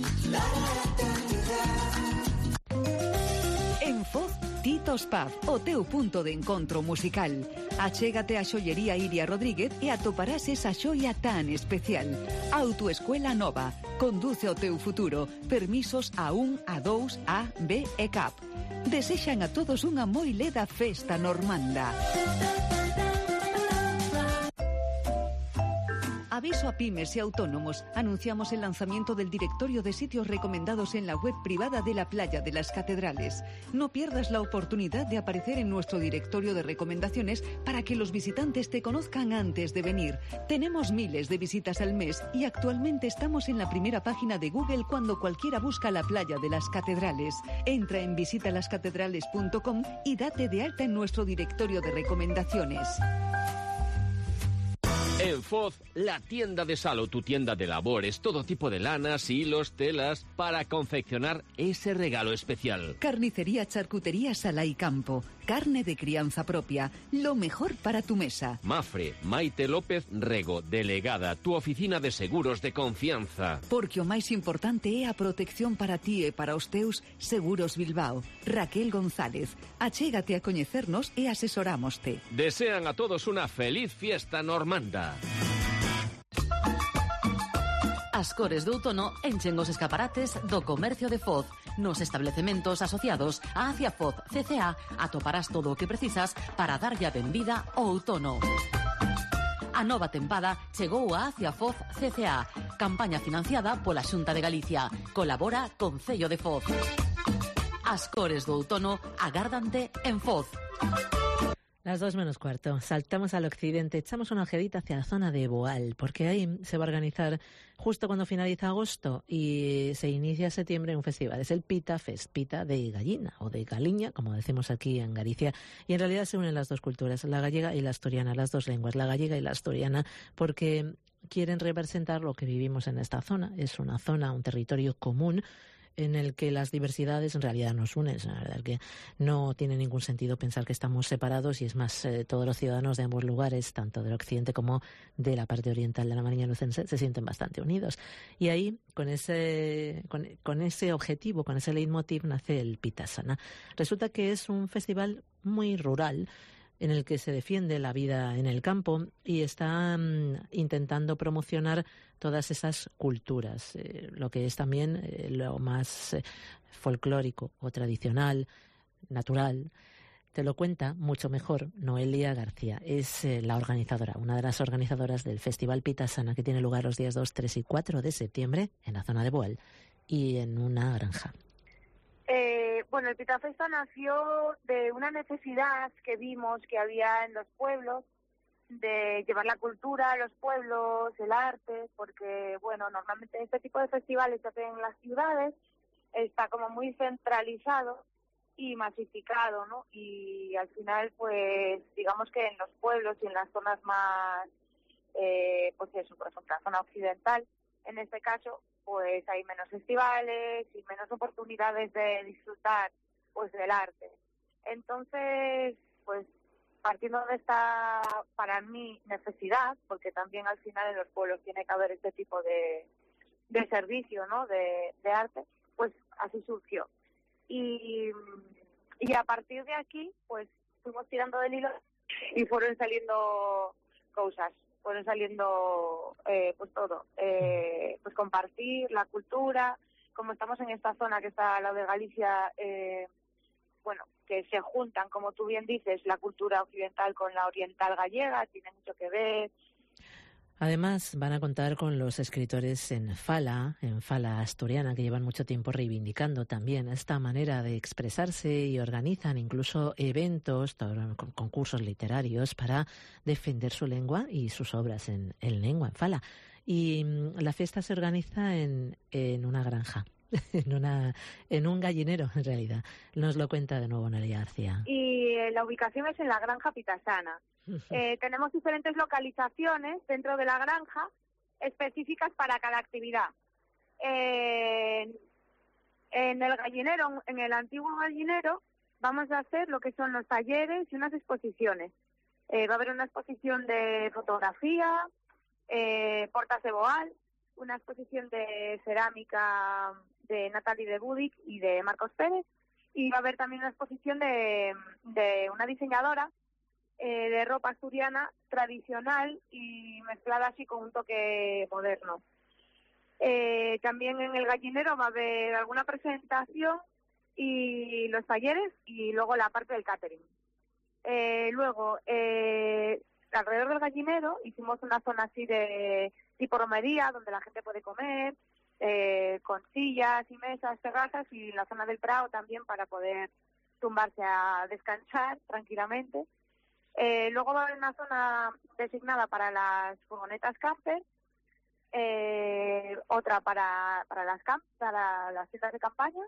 En Foz, Titos Pub, o teu punto de encontro musical. Achégate a xollería Iria Rodríguez e atoparás esa xoia tan especial. Autoescuela Nova. Conduce o teu futuro. Permisos A un, A dous, A, B e C A P. Desexan a todos unha moi leda festa normanda. Aviso a pymes y autónomos. Anunciamos el lanzamiento del directorio de sitios recomendados en la web privada de la Playa de las Catedrales. No pierdas la oportunidad de aparecer en nuestro directorio de recomendaciones para que los visitantes te conozcan antes de venir. Tenemos miles de visitas al mes y actualmente estamos en la primera página de Google cuando cualquiera busca la Playa de las Catedrales. Entra en visita las catedrales punto com y date de alta en nuestro directorio de recomendaciones. En Foz, la tienda de Salo, tu tienda de labores, todo tipo de lanas, hilos, telas, para confeccionar ese regalo especial. Carnicería, charcutería, Sala y Campo. Carne de crianza propia, lo mejor para tu mesa. Mafre, Maite López Rego, delegada, tu oficina de seguros de confianza. Porque o máis importante é a protección para ti e para os teus. Seguros Bilbao. Raquel González, achégate a coñecernos e asesorámoste. Desean a todos una feliz fiesta normanda. As cores do outono enchen os escaparates do comercio de Foz. Nos establecementos asociados a Acia Foz C C A atoparás todo o que precisas para darlle a benvida ao outono. A nova tempada chegou a Acia Foz C C A, campaña financiada pola Xunta de Galicia. Colabora con Cello de Foz. As cores do outono agárdante en Foz. Las dos menos cuarto. Saltamos al occidente, echamos una ojedita hacia la zona de Boal, porque ahí se va a organizar justo cuando finaliza agosto y se inicia septiembre un festival. Es el Pita Fest, Pita de gallina o de galiña, como decimos aquí en Galicia. Y en realidad se unen las dos culturas, la gallega y la asturiana, las dos lenguas, la gallega y la asturiana, porque quieren representar lo que vivimos en esta zona. Es una zona, un territorio común, en el que las diversidades en realidad nos unen. La verdad es que no tiene ningún sentido pensar que estamos separados y es más, eh, todos los ciudadanos de ambos lugares, tanto del occidente como de la parte oriental de la Mariña Lucense, se sienten bastante unidos. Y ahí, con ese, con, con ese objetivo, con ese leitmotiv, nace el Pitasana. Resulta que es un festival muy rural, en el que se defiende la vida en el campo y está um, intentando promocionar todas esas culturas, eh, lo que es también eh, lo más eh, folclórico o tradicional, natural. Te lo cuenta mucho mejor Noelia García, es eh, la organizadora, una de las organizadoras del Festival Pitasana, que tiene lugar los días dos, tres y cuatro de septiembre en la zona de Boal y en una granja. Eh, bueno, el Pitafesta nació de una necesidad que vimos que había en los pueblos de llevar la cultura a los pueblos, el arte, porque, bueno, normalmente este tipo de festivales se hacen en las ciudades, está como muy centralizado y masificado, ¿no? Y al final, pues, digamos que en los pueblos y en las zonas más, eh, pues eso, por ejemplo, la zona occidental, en este caso, pues hay menos festivales y menos oportunidades de disfrutar, pues, del arte. Entonces, pues, partiendo de esta, para mí, necesidad, porque también al final en los pueblos tiene que haber este tipo de, de servicio, ¿no?, de, de arte, pues así surgió. Y, y a partir de aquí, pues fuimos tirando del hilo y fueron saliendo cosas, fueron saliendo eh, pues todo, eh, pues compartir la cultura, como estamos en esta zona que está al lado de Galicia, eh, bueno, que se juntan, como tú bien dices, la cultura occidental con la oriental gallega, tiene mucho que ver. Además, van a contar con los escritores en Fala, en Fala asturiana, que llevan mucho tiempo reivindicando también esta manera de expresarse y organizan incluso eventos, concursos literarios para defender su lengua y sus obras en, en lengua, en Fala. Y la fiesta se organiza en, en una granja. En, una, en un gallinero, en realidad. Nos lo cuenta de nuevo Noelia García. Y eh, la ubicación es en la granja Pitasana. Eh, tenemos diferentes localizaciones dentro de la granja específicas para cada actividad. Eh, en el gallinero, en el antiguo gallinero, vamos a hacer lo que son los talleres y unas exposiciones. Eh, va a haber una exposición de fotografía, eh, Portas de Boal, una exposición de cerámica de Natalie de Budic y de Marcos Pérez, y va a haber también una exposición de, de una diseñadora eh, de ropa asturiana tradicional y mezclada así con un toque moderno. Eh, también en el gallinero va a haber alguna presentación y los talleres y luego la parte del catering. Eh, luego, eh, alrededor del gallinero hicimos una zona así de tipo romería, donde la gente puede comer, eh, con sillas y mesas, terrazas, y la zona del Prado también para poder tumbarse a descansar tranquilamente. Eh, luego va a haber una zona designada para las furgonetas camper, eh, otra para, para, las camp, para las tiendas de campaña,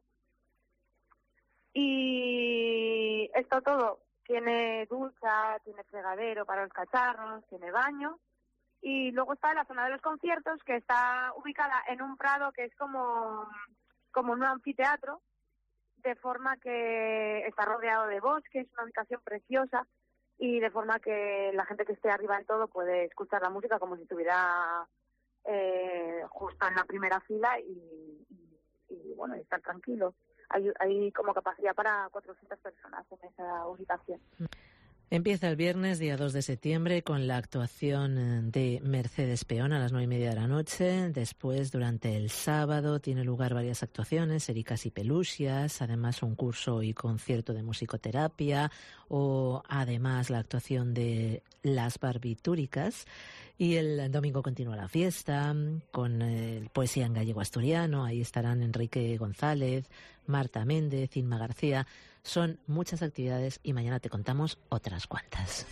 y esto todo tiene ducha, tiene fregadero para los cacharros, tiene baño. Y luego está la zona de los conciertos, que está ubicada en un prado que es como, como un anfiteatro, de forma que está rodeado de bosques, es una ubicación preciosa, y de forma que la gente que esté arriba en todo puede escuchar la música como si estuviera eh, justo en la primera fila y, y, y bueno, estar tranquilo. Hay, hay como capacidad para cuatrocientas personas en esa ubicación. Empieza el viernes, día dos de septiembre, con la actuación de Mercedes Peón a las nueve y media de la noche. Después, durante el sábado, tiene lugar varias actuaciones, Ericas y Pelusias, además un curso y concierto de musicoterapia, o además la actuación de las barbitúricas. Y el domingo continúa la fiesta con eh, poesía en gallego asturiano. Ahí estarán Enrique González, Marta Méndez, Inma García. Son muchas actividades y mañana te contamos otras cuantas.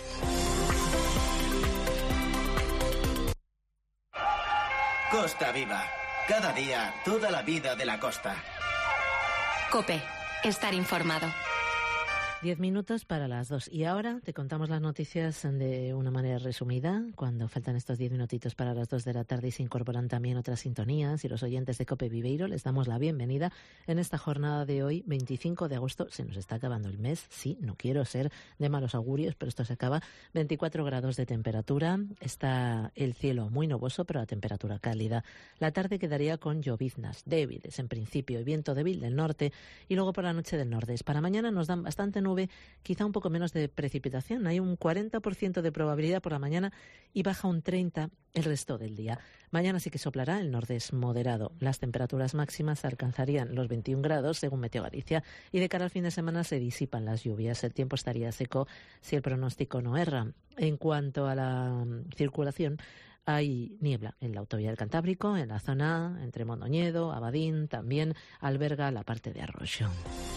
Costa Viva. Cada día, toda la vida de la costa. COPE. Estar informado. Diez minutos para las dos. Y ahora te contamos las noticias de una manera resumida. Cuando faltan estos diez minutitos para las dos de la tarde y se incorporan también otras sintonías, y los oyentes de COPE Viveiro les damos la bienvenida en esta jornada de hoy, veinticinco de agosto. Se nos está acabando el mes. Sí, no quiero ser de malos augurios, pero esto se acaba. veinticuatro grados de temperatura. Está el cielo muy nuboso, pero la temperatura cálida. La tarde quedaría con lloviznas débiles, en principio, y viento débil del norte, y luego por la noche del nordeste. Para mañana nos dan bastante nube, quizá un poco menos de precipitación. Hay un cuarenta por ciento de probabilidad por la mañana y baja un treinta por ciento el resto del día. Mañana sí que soplará el nordeste moderado. Las temperaturas máximas alcanzarían los veintiún grados, según Meteo Galicia, y de cara al fin de semana se disipan las lluvias. El tiempo estaría seco si el pronóstico no erra. En cuanto a la circulación, hay niebla en la autovía del Cantábrico, en la zona entre Mondoñedo, Abadín, también alberga la parte de Arroyo.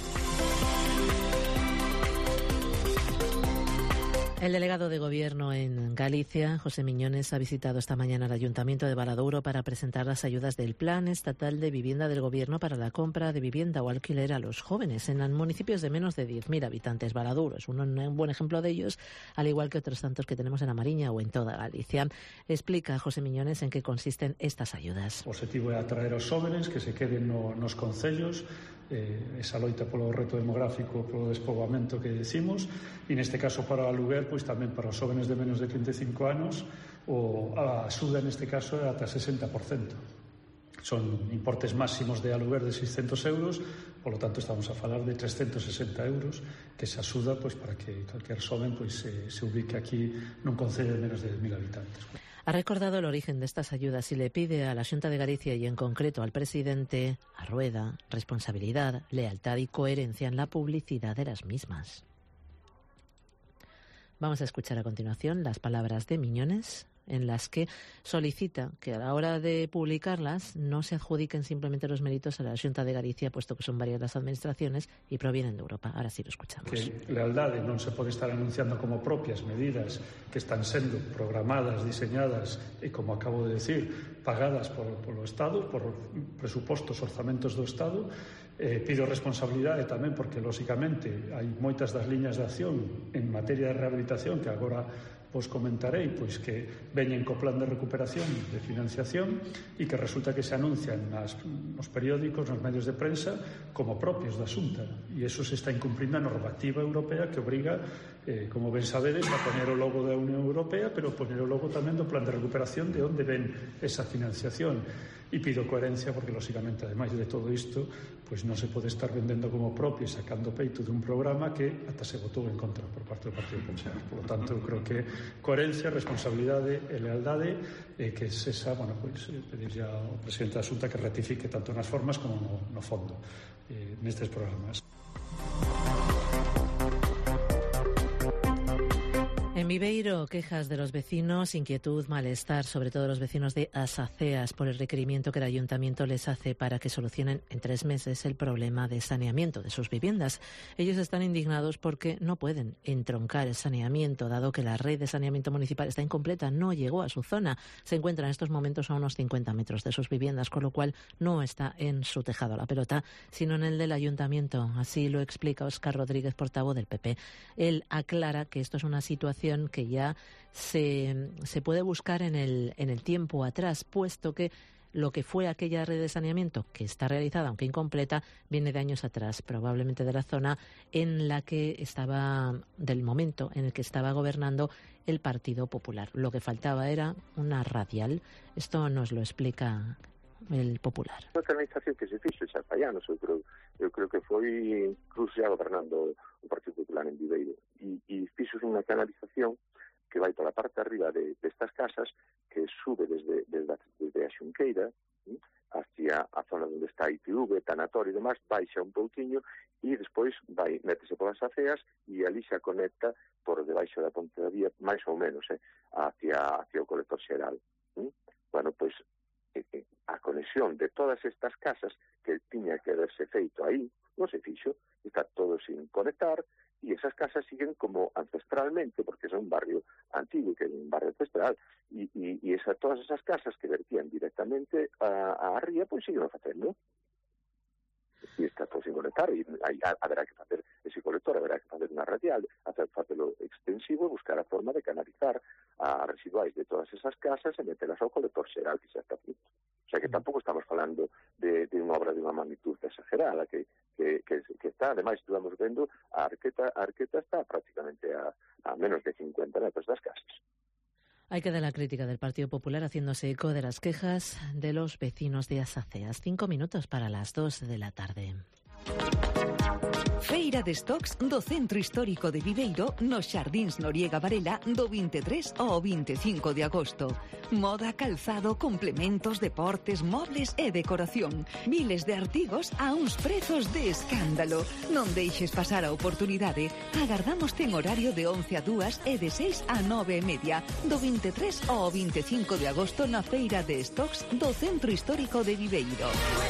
El delegado de Gobierno en Galicia, José Miñones, ha visitado esta mañana el Ayuntamiento de Valadouro para presentar las ayudas del Plan Estatal de Vivienda del Gobierno para la compra de vivienda o alquiler a los jóvenes en municipios de menos de diez mil habitantes. Valadouro es un, un buen ejemplo de ellos, al igual que otros tantos que tenemos en A Mariña o en toda Galicia. Explica José Miñones en qué consisten estas ayudas. O objetivo é atraer aos jóvenes que se queden no, nos concellos, eh, esa loita polo reto demográfico, polo despoboamento que decimos, e neste caso para o aluguer, pois tamén para os jóvenes de menos de treinta e cinco anos, o a axuda neste caso é ata sesenta por cento. Son importes máximos de aluguer de seiscentos euros, polo tanto estamos a falar de trescentos sesenta euros, que se axuda pois para que calquer xoven pois se, se ubique aquí nun concello de menos de dez mil habitantes. Ha recordado el origen de estas ayudas y le pide a la Xunta de Galicia y en concreto al presidente a Rueda responsabilidad, lealtad y coherencia en la publicidad de las mismas. Vamos a escuchar a continuación las palabras de Miñones, en las que solicita que a la hora de publicarlas no se adjudiquen simplemente los méritos a la Xunta de Galicia, puesto que son varias las administraciones y provienen de Europa. Ahora sí lo escuchamos. Que lealdade non se pode estar anunciando como propias medidas que están sendo programadas, diseñadas e, como acabo de decir, pagadas por, polo Estado, por presupostos, orzamentos do Estado. Eh, pido responsabilidade tamén porque, lóxicamente, hai moitas das liñas de acción en materia de rehabilitación que agora vos comentarei, pois que veñen co plan de recuperación de financiación e que resulta que se anuncian nas, nos periódicos, nos medios de prensa como propios da Xunta, e eso se está incumplindo a normativa europea que obriga, eh, como ben sabedes, a poner o logo da Unión Europea, pero poner o logo tamén do plan de recuperación de onde ven esa financiación. E pido coherencia porque, lóxicamente, ademais de todo isto, pois non se pode estar vendendo como propio e sacando peito dun programa que ata se votou en contra por parte do Partido Popular. Por lo tanto, eu creo que coherencia, responsabilidade e lealdade, eh, que se esa, bueno, pois, pedirlle ao presidente da Xunta que ratifique tanto nas formas como no, no fondo eh, nestes programas. En Viveiro, quejas de los vecinos, inquietud, malestar, sobre todo los vecinos de Asaceas, por el requerimiento que el ayuntamiento les hace para que solucionen en tres meses el problema de saneamiento de sus viviendas. Ellos están indignados porque no pueden entroncar el saneamiento, dado que la red de saneamiento municipal está incompleta, no llegó a su zona. Se encuentra en estos momentos a unos cincuenta metros de sus viviendas, con lo cual no está en su tejado la pelota, sino en el del ayuntamiento. Así lo explica Óscar Rodríguez, portavoz del P P. Él aclara que esto es una situación que ya se, se puede buscar en el, en el tiempo atrás, puesto que lo que fue aquella red de saneamiento, que está realizada, aunque incompleta, viene de años atrás, probablemente de la zona en la que estaba, del momento en el que estaba gobernando el Partido Popular. Lo que faltaba era una radial. Esto nos lo explica el Popular. A canalización que se fixo xa fai anos, eu creo, eu creo que foi incluso xa gobernando o Partido Popular en Viveiro, e, e fixo unha canalización que vai toda a parte arriba de, de estas casas, que sube desde, desde, desde a Xunqueira, ¿sí? hacia a zona onde está I T V, Tanatorio e demás, baixa un pouquiño e despois vai, métese polas aceas e ali xa conecta por debaixo da ponte da vía, máis ou menos, eh, hacia, hacia o colector xeral. ¿Mm? Bueno, pois, eh, eh, a conexión de todas estas casas que tiña que haberse feito aí, non se fixo, está todo sin conectar, e esas casas siguen como ancestralmente, porque é un barrio antigo, que é un barrio ancestral, e, e, e esa, todas esas casas que vertían directamente a, a ría, pois siguen facendo. E está todo sin conectar, e aí haberá que facer ese colector, haberá que facer unha radial, hacer facelo extensivo e buscar a forma de canalizar a residuais de todas esas casas e metelas ao colector xeral que xa está feito. O sea que tampouco estamos falando de, de unha obra de unha magnitud exagerada, que, que, que, que está, ademais, estamos vendo, a arqueta, a arqueta está prácticamente a, a menos de cincuenta metros das casas. Hay que dar la crítica del Partido Popular haciéndose eco de las quejas de los vecinos de as aceas. Cinco minutos para las dos de la tarde. Feira de Stocks do Centro Histórico de Viveiro nos Xardíns Noriega Varela do vinte e tres ao vinte e cinco de agosto. Moda, calzado, complementos, deportes, mobles e decoración. Miles de artigos a uns prezos de escándalo. Non deixes pasar a oportunidade. Agardámoste en horario de once a dúas e de seis a nove e media do vinte e tres ao vinte e cinco de agosto na Feira de Stocks do Centro Histórico de Viveiro.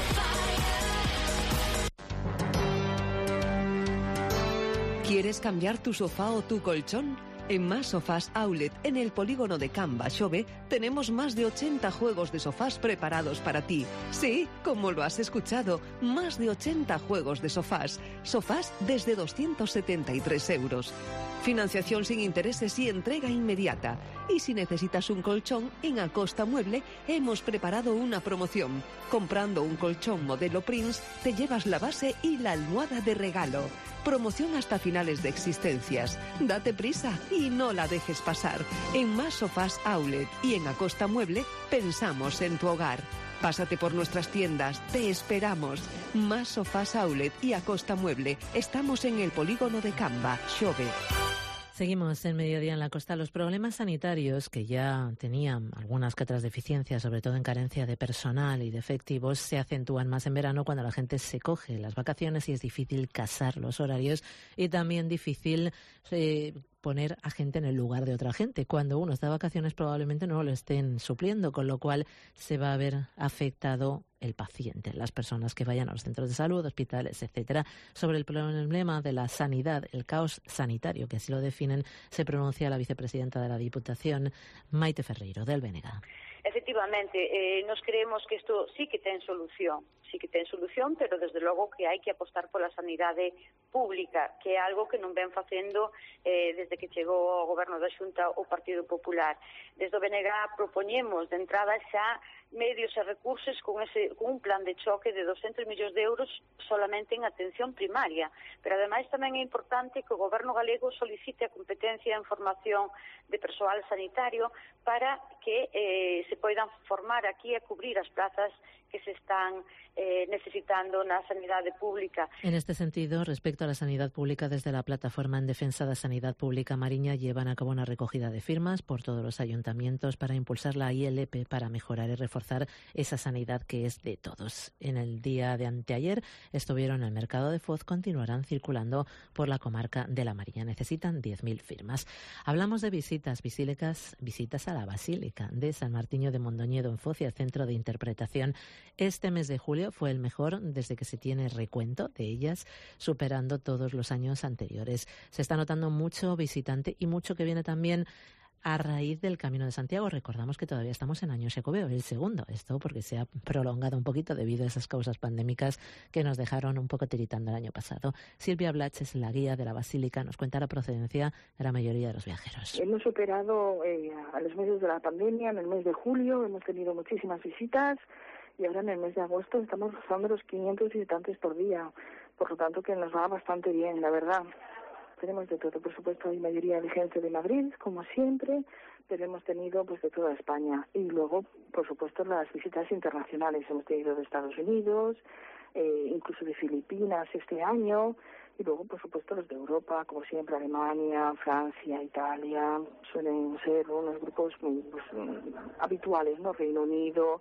¿Quieres cambiar tu sofá o tu colchón? En Más Sofás Outlet, en el polígono de Camba, Xove, tenemos más de ochenta juegos de sofás preparados para ti. Sí, como lo has escuchado, más de ochenta juegos de sofás. Sofás desde doscientos setenta y tres euros. Financiación sin intereses y entrega inmediata. Y si necesitas un colchón, en Acosta Mueble hemos preparado una promoción. Comprando un colchón modelo Prince, te llevas la base y la almohada de regalo. Promoción hasta finales de existencias. Date prisa y no la dejes pasar. En Más Sofás Outlet y en Acosta Mueble pensamos en tu hogar. Pásate por nuestras tiendas, te esperamos. Más Sofás Outlet y Acosta Mueble. Estamos en el polígono de Camba, Xove. Seguimos en Mediodía en la Costa. Los problemas sanitarios, que ya tenían algunas que otras deficiencias, sobre todo en carencia de personal y de efectivos, se acentúan más en verano cuando la gente se coge las vacaciones y es difícil casar los horarios y también difícil eh, poner a gente en el lugar de otra gente. Cuando uno está de vacaciones probablemente no lo estén supliendo, con lo cual se va a ver afectado el paciente, las personas que vayan a los centros de salud, hospitales, etcétera. Sobre el problema de la sanidad, el caos sanitario, que así lo definen, se pronuncia la vicepresidenta de la Diputación, Maite Ferreiro, del B N G. Efectivamente, eh, nos creemos que isto sí que ten solución, sí que ten solución, pero desde logo que hai que apostar pola sanidade pública, que é algo que non ven facendo eh, desde que chegou ao goberno da Xunta o Partido Popular. Desde o B N G propoñemos de entrada xa medios e recursos con, ese, con un plan de choque de doscientos millóns de euros solamente en atención primaria. Pero ademais tamén é importante que o goberno galego solicite a competencia en formación de persoal sanitario para que eh, se poidan formar aquí e cubrir as plazas que se están eh, necesitando na sanidade pública. En este sentido, respecto a la sanidad pública, desde la Plataforma en Defensa da Sanidad Pública Mariña llevan a cabo una recogida de firmas por todos los ayuntamientos para impulsar la I L P para mejorar y reforzar esa sanidad que es de todos. En el día de anteayer estuvieron en el mercado de Foz, continuarán circulando por la comarca de la Mariña. Necesitan diez mil firmas. Hablamos de visitas, visílicas, visitas a la Basílica de San Martiño de Mondoñedo en Foz y al Centro de Interpretación. Este mes de julio fue el mejor desde que se tiene recuento de ellas, superando todos los años anteriores. Se está notando mucho visitante y mucho que viene también a raíz del Camino de Santiago. Recordamos que todavía estamos en año Xacobeo, el segundo. Esto porque se ha prolongado un poquito debido a esas causas pandémicas que nos dejaron un poco tiritando el año pasado. Silvia Blach es la guía de la Basílica, nos cuenta la procedencia de la mayoría de los viajeros. Hemos superado eh, a los meses de la pandemia, en el mes de julio hemos tenido muchísimas visitas y ahora en el mes de agosto estamos rozando los quinientos visitantes por día, por lo tanto que nos va bastante bien, la verdad. Tenemos de todo, por supuesto, hay mayoría de gente de Madrid, como siempre, pero hemos tenido pues de toda España. Y luego, por supuesto, las visitas internacionales. Hemos tenido de Estados Unidos, eh, incluso de Filipinas este año, y luego, por supuesto, los de Europa, como siempre, Alemania, Francia, Italia. Suelen ser unos grupos muy pues, habituales, ¿no? Reino Unido,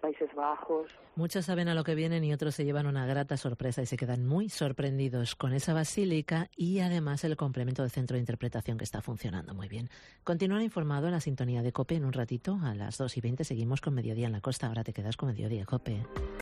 Países Bajos. Muchos saben a lo que vienen y otros se llevan una grata sorpresa y se quedan muy sorprendidos con esa basílica y además el complemento de centro de interpretación que está funcionando muy bien. Continúa informado en la sintonía de COPE en un ratito. A las dos y veinte seguimos con Mediodía en la Costa. Ahora te quedas con Mediodía, COPE.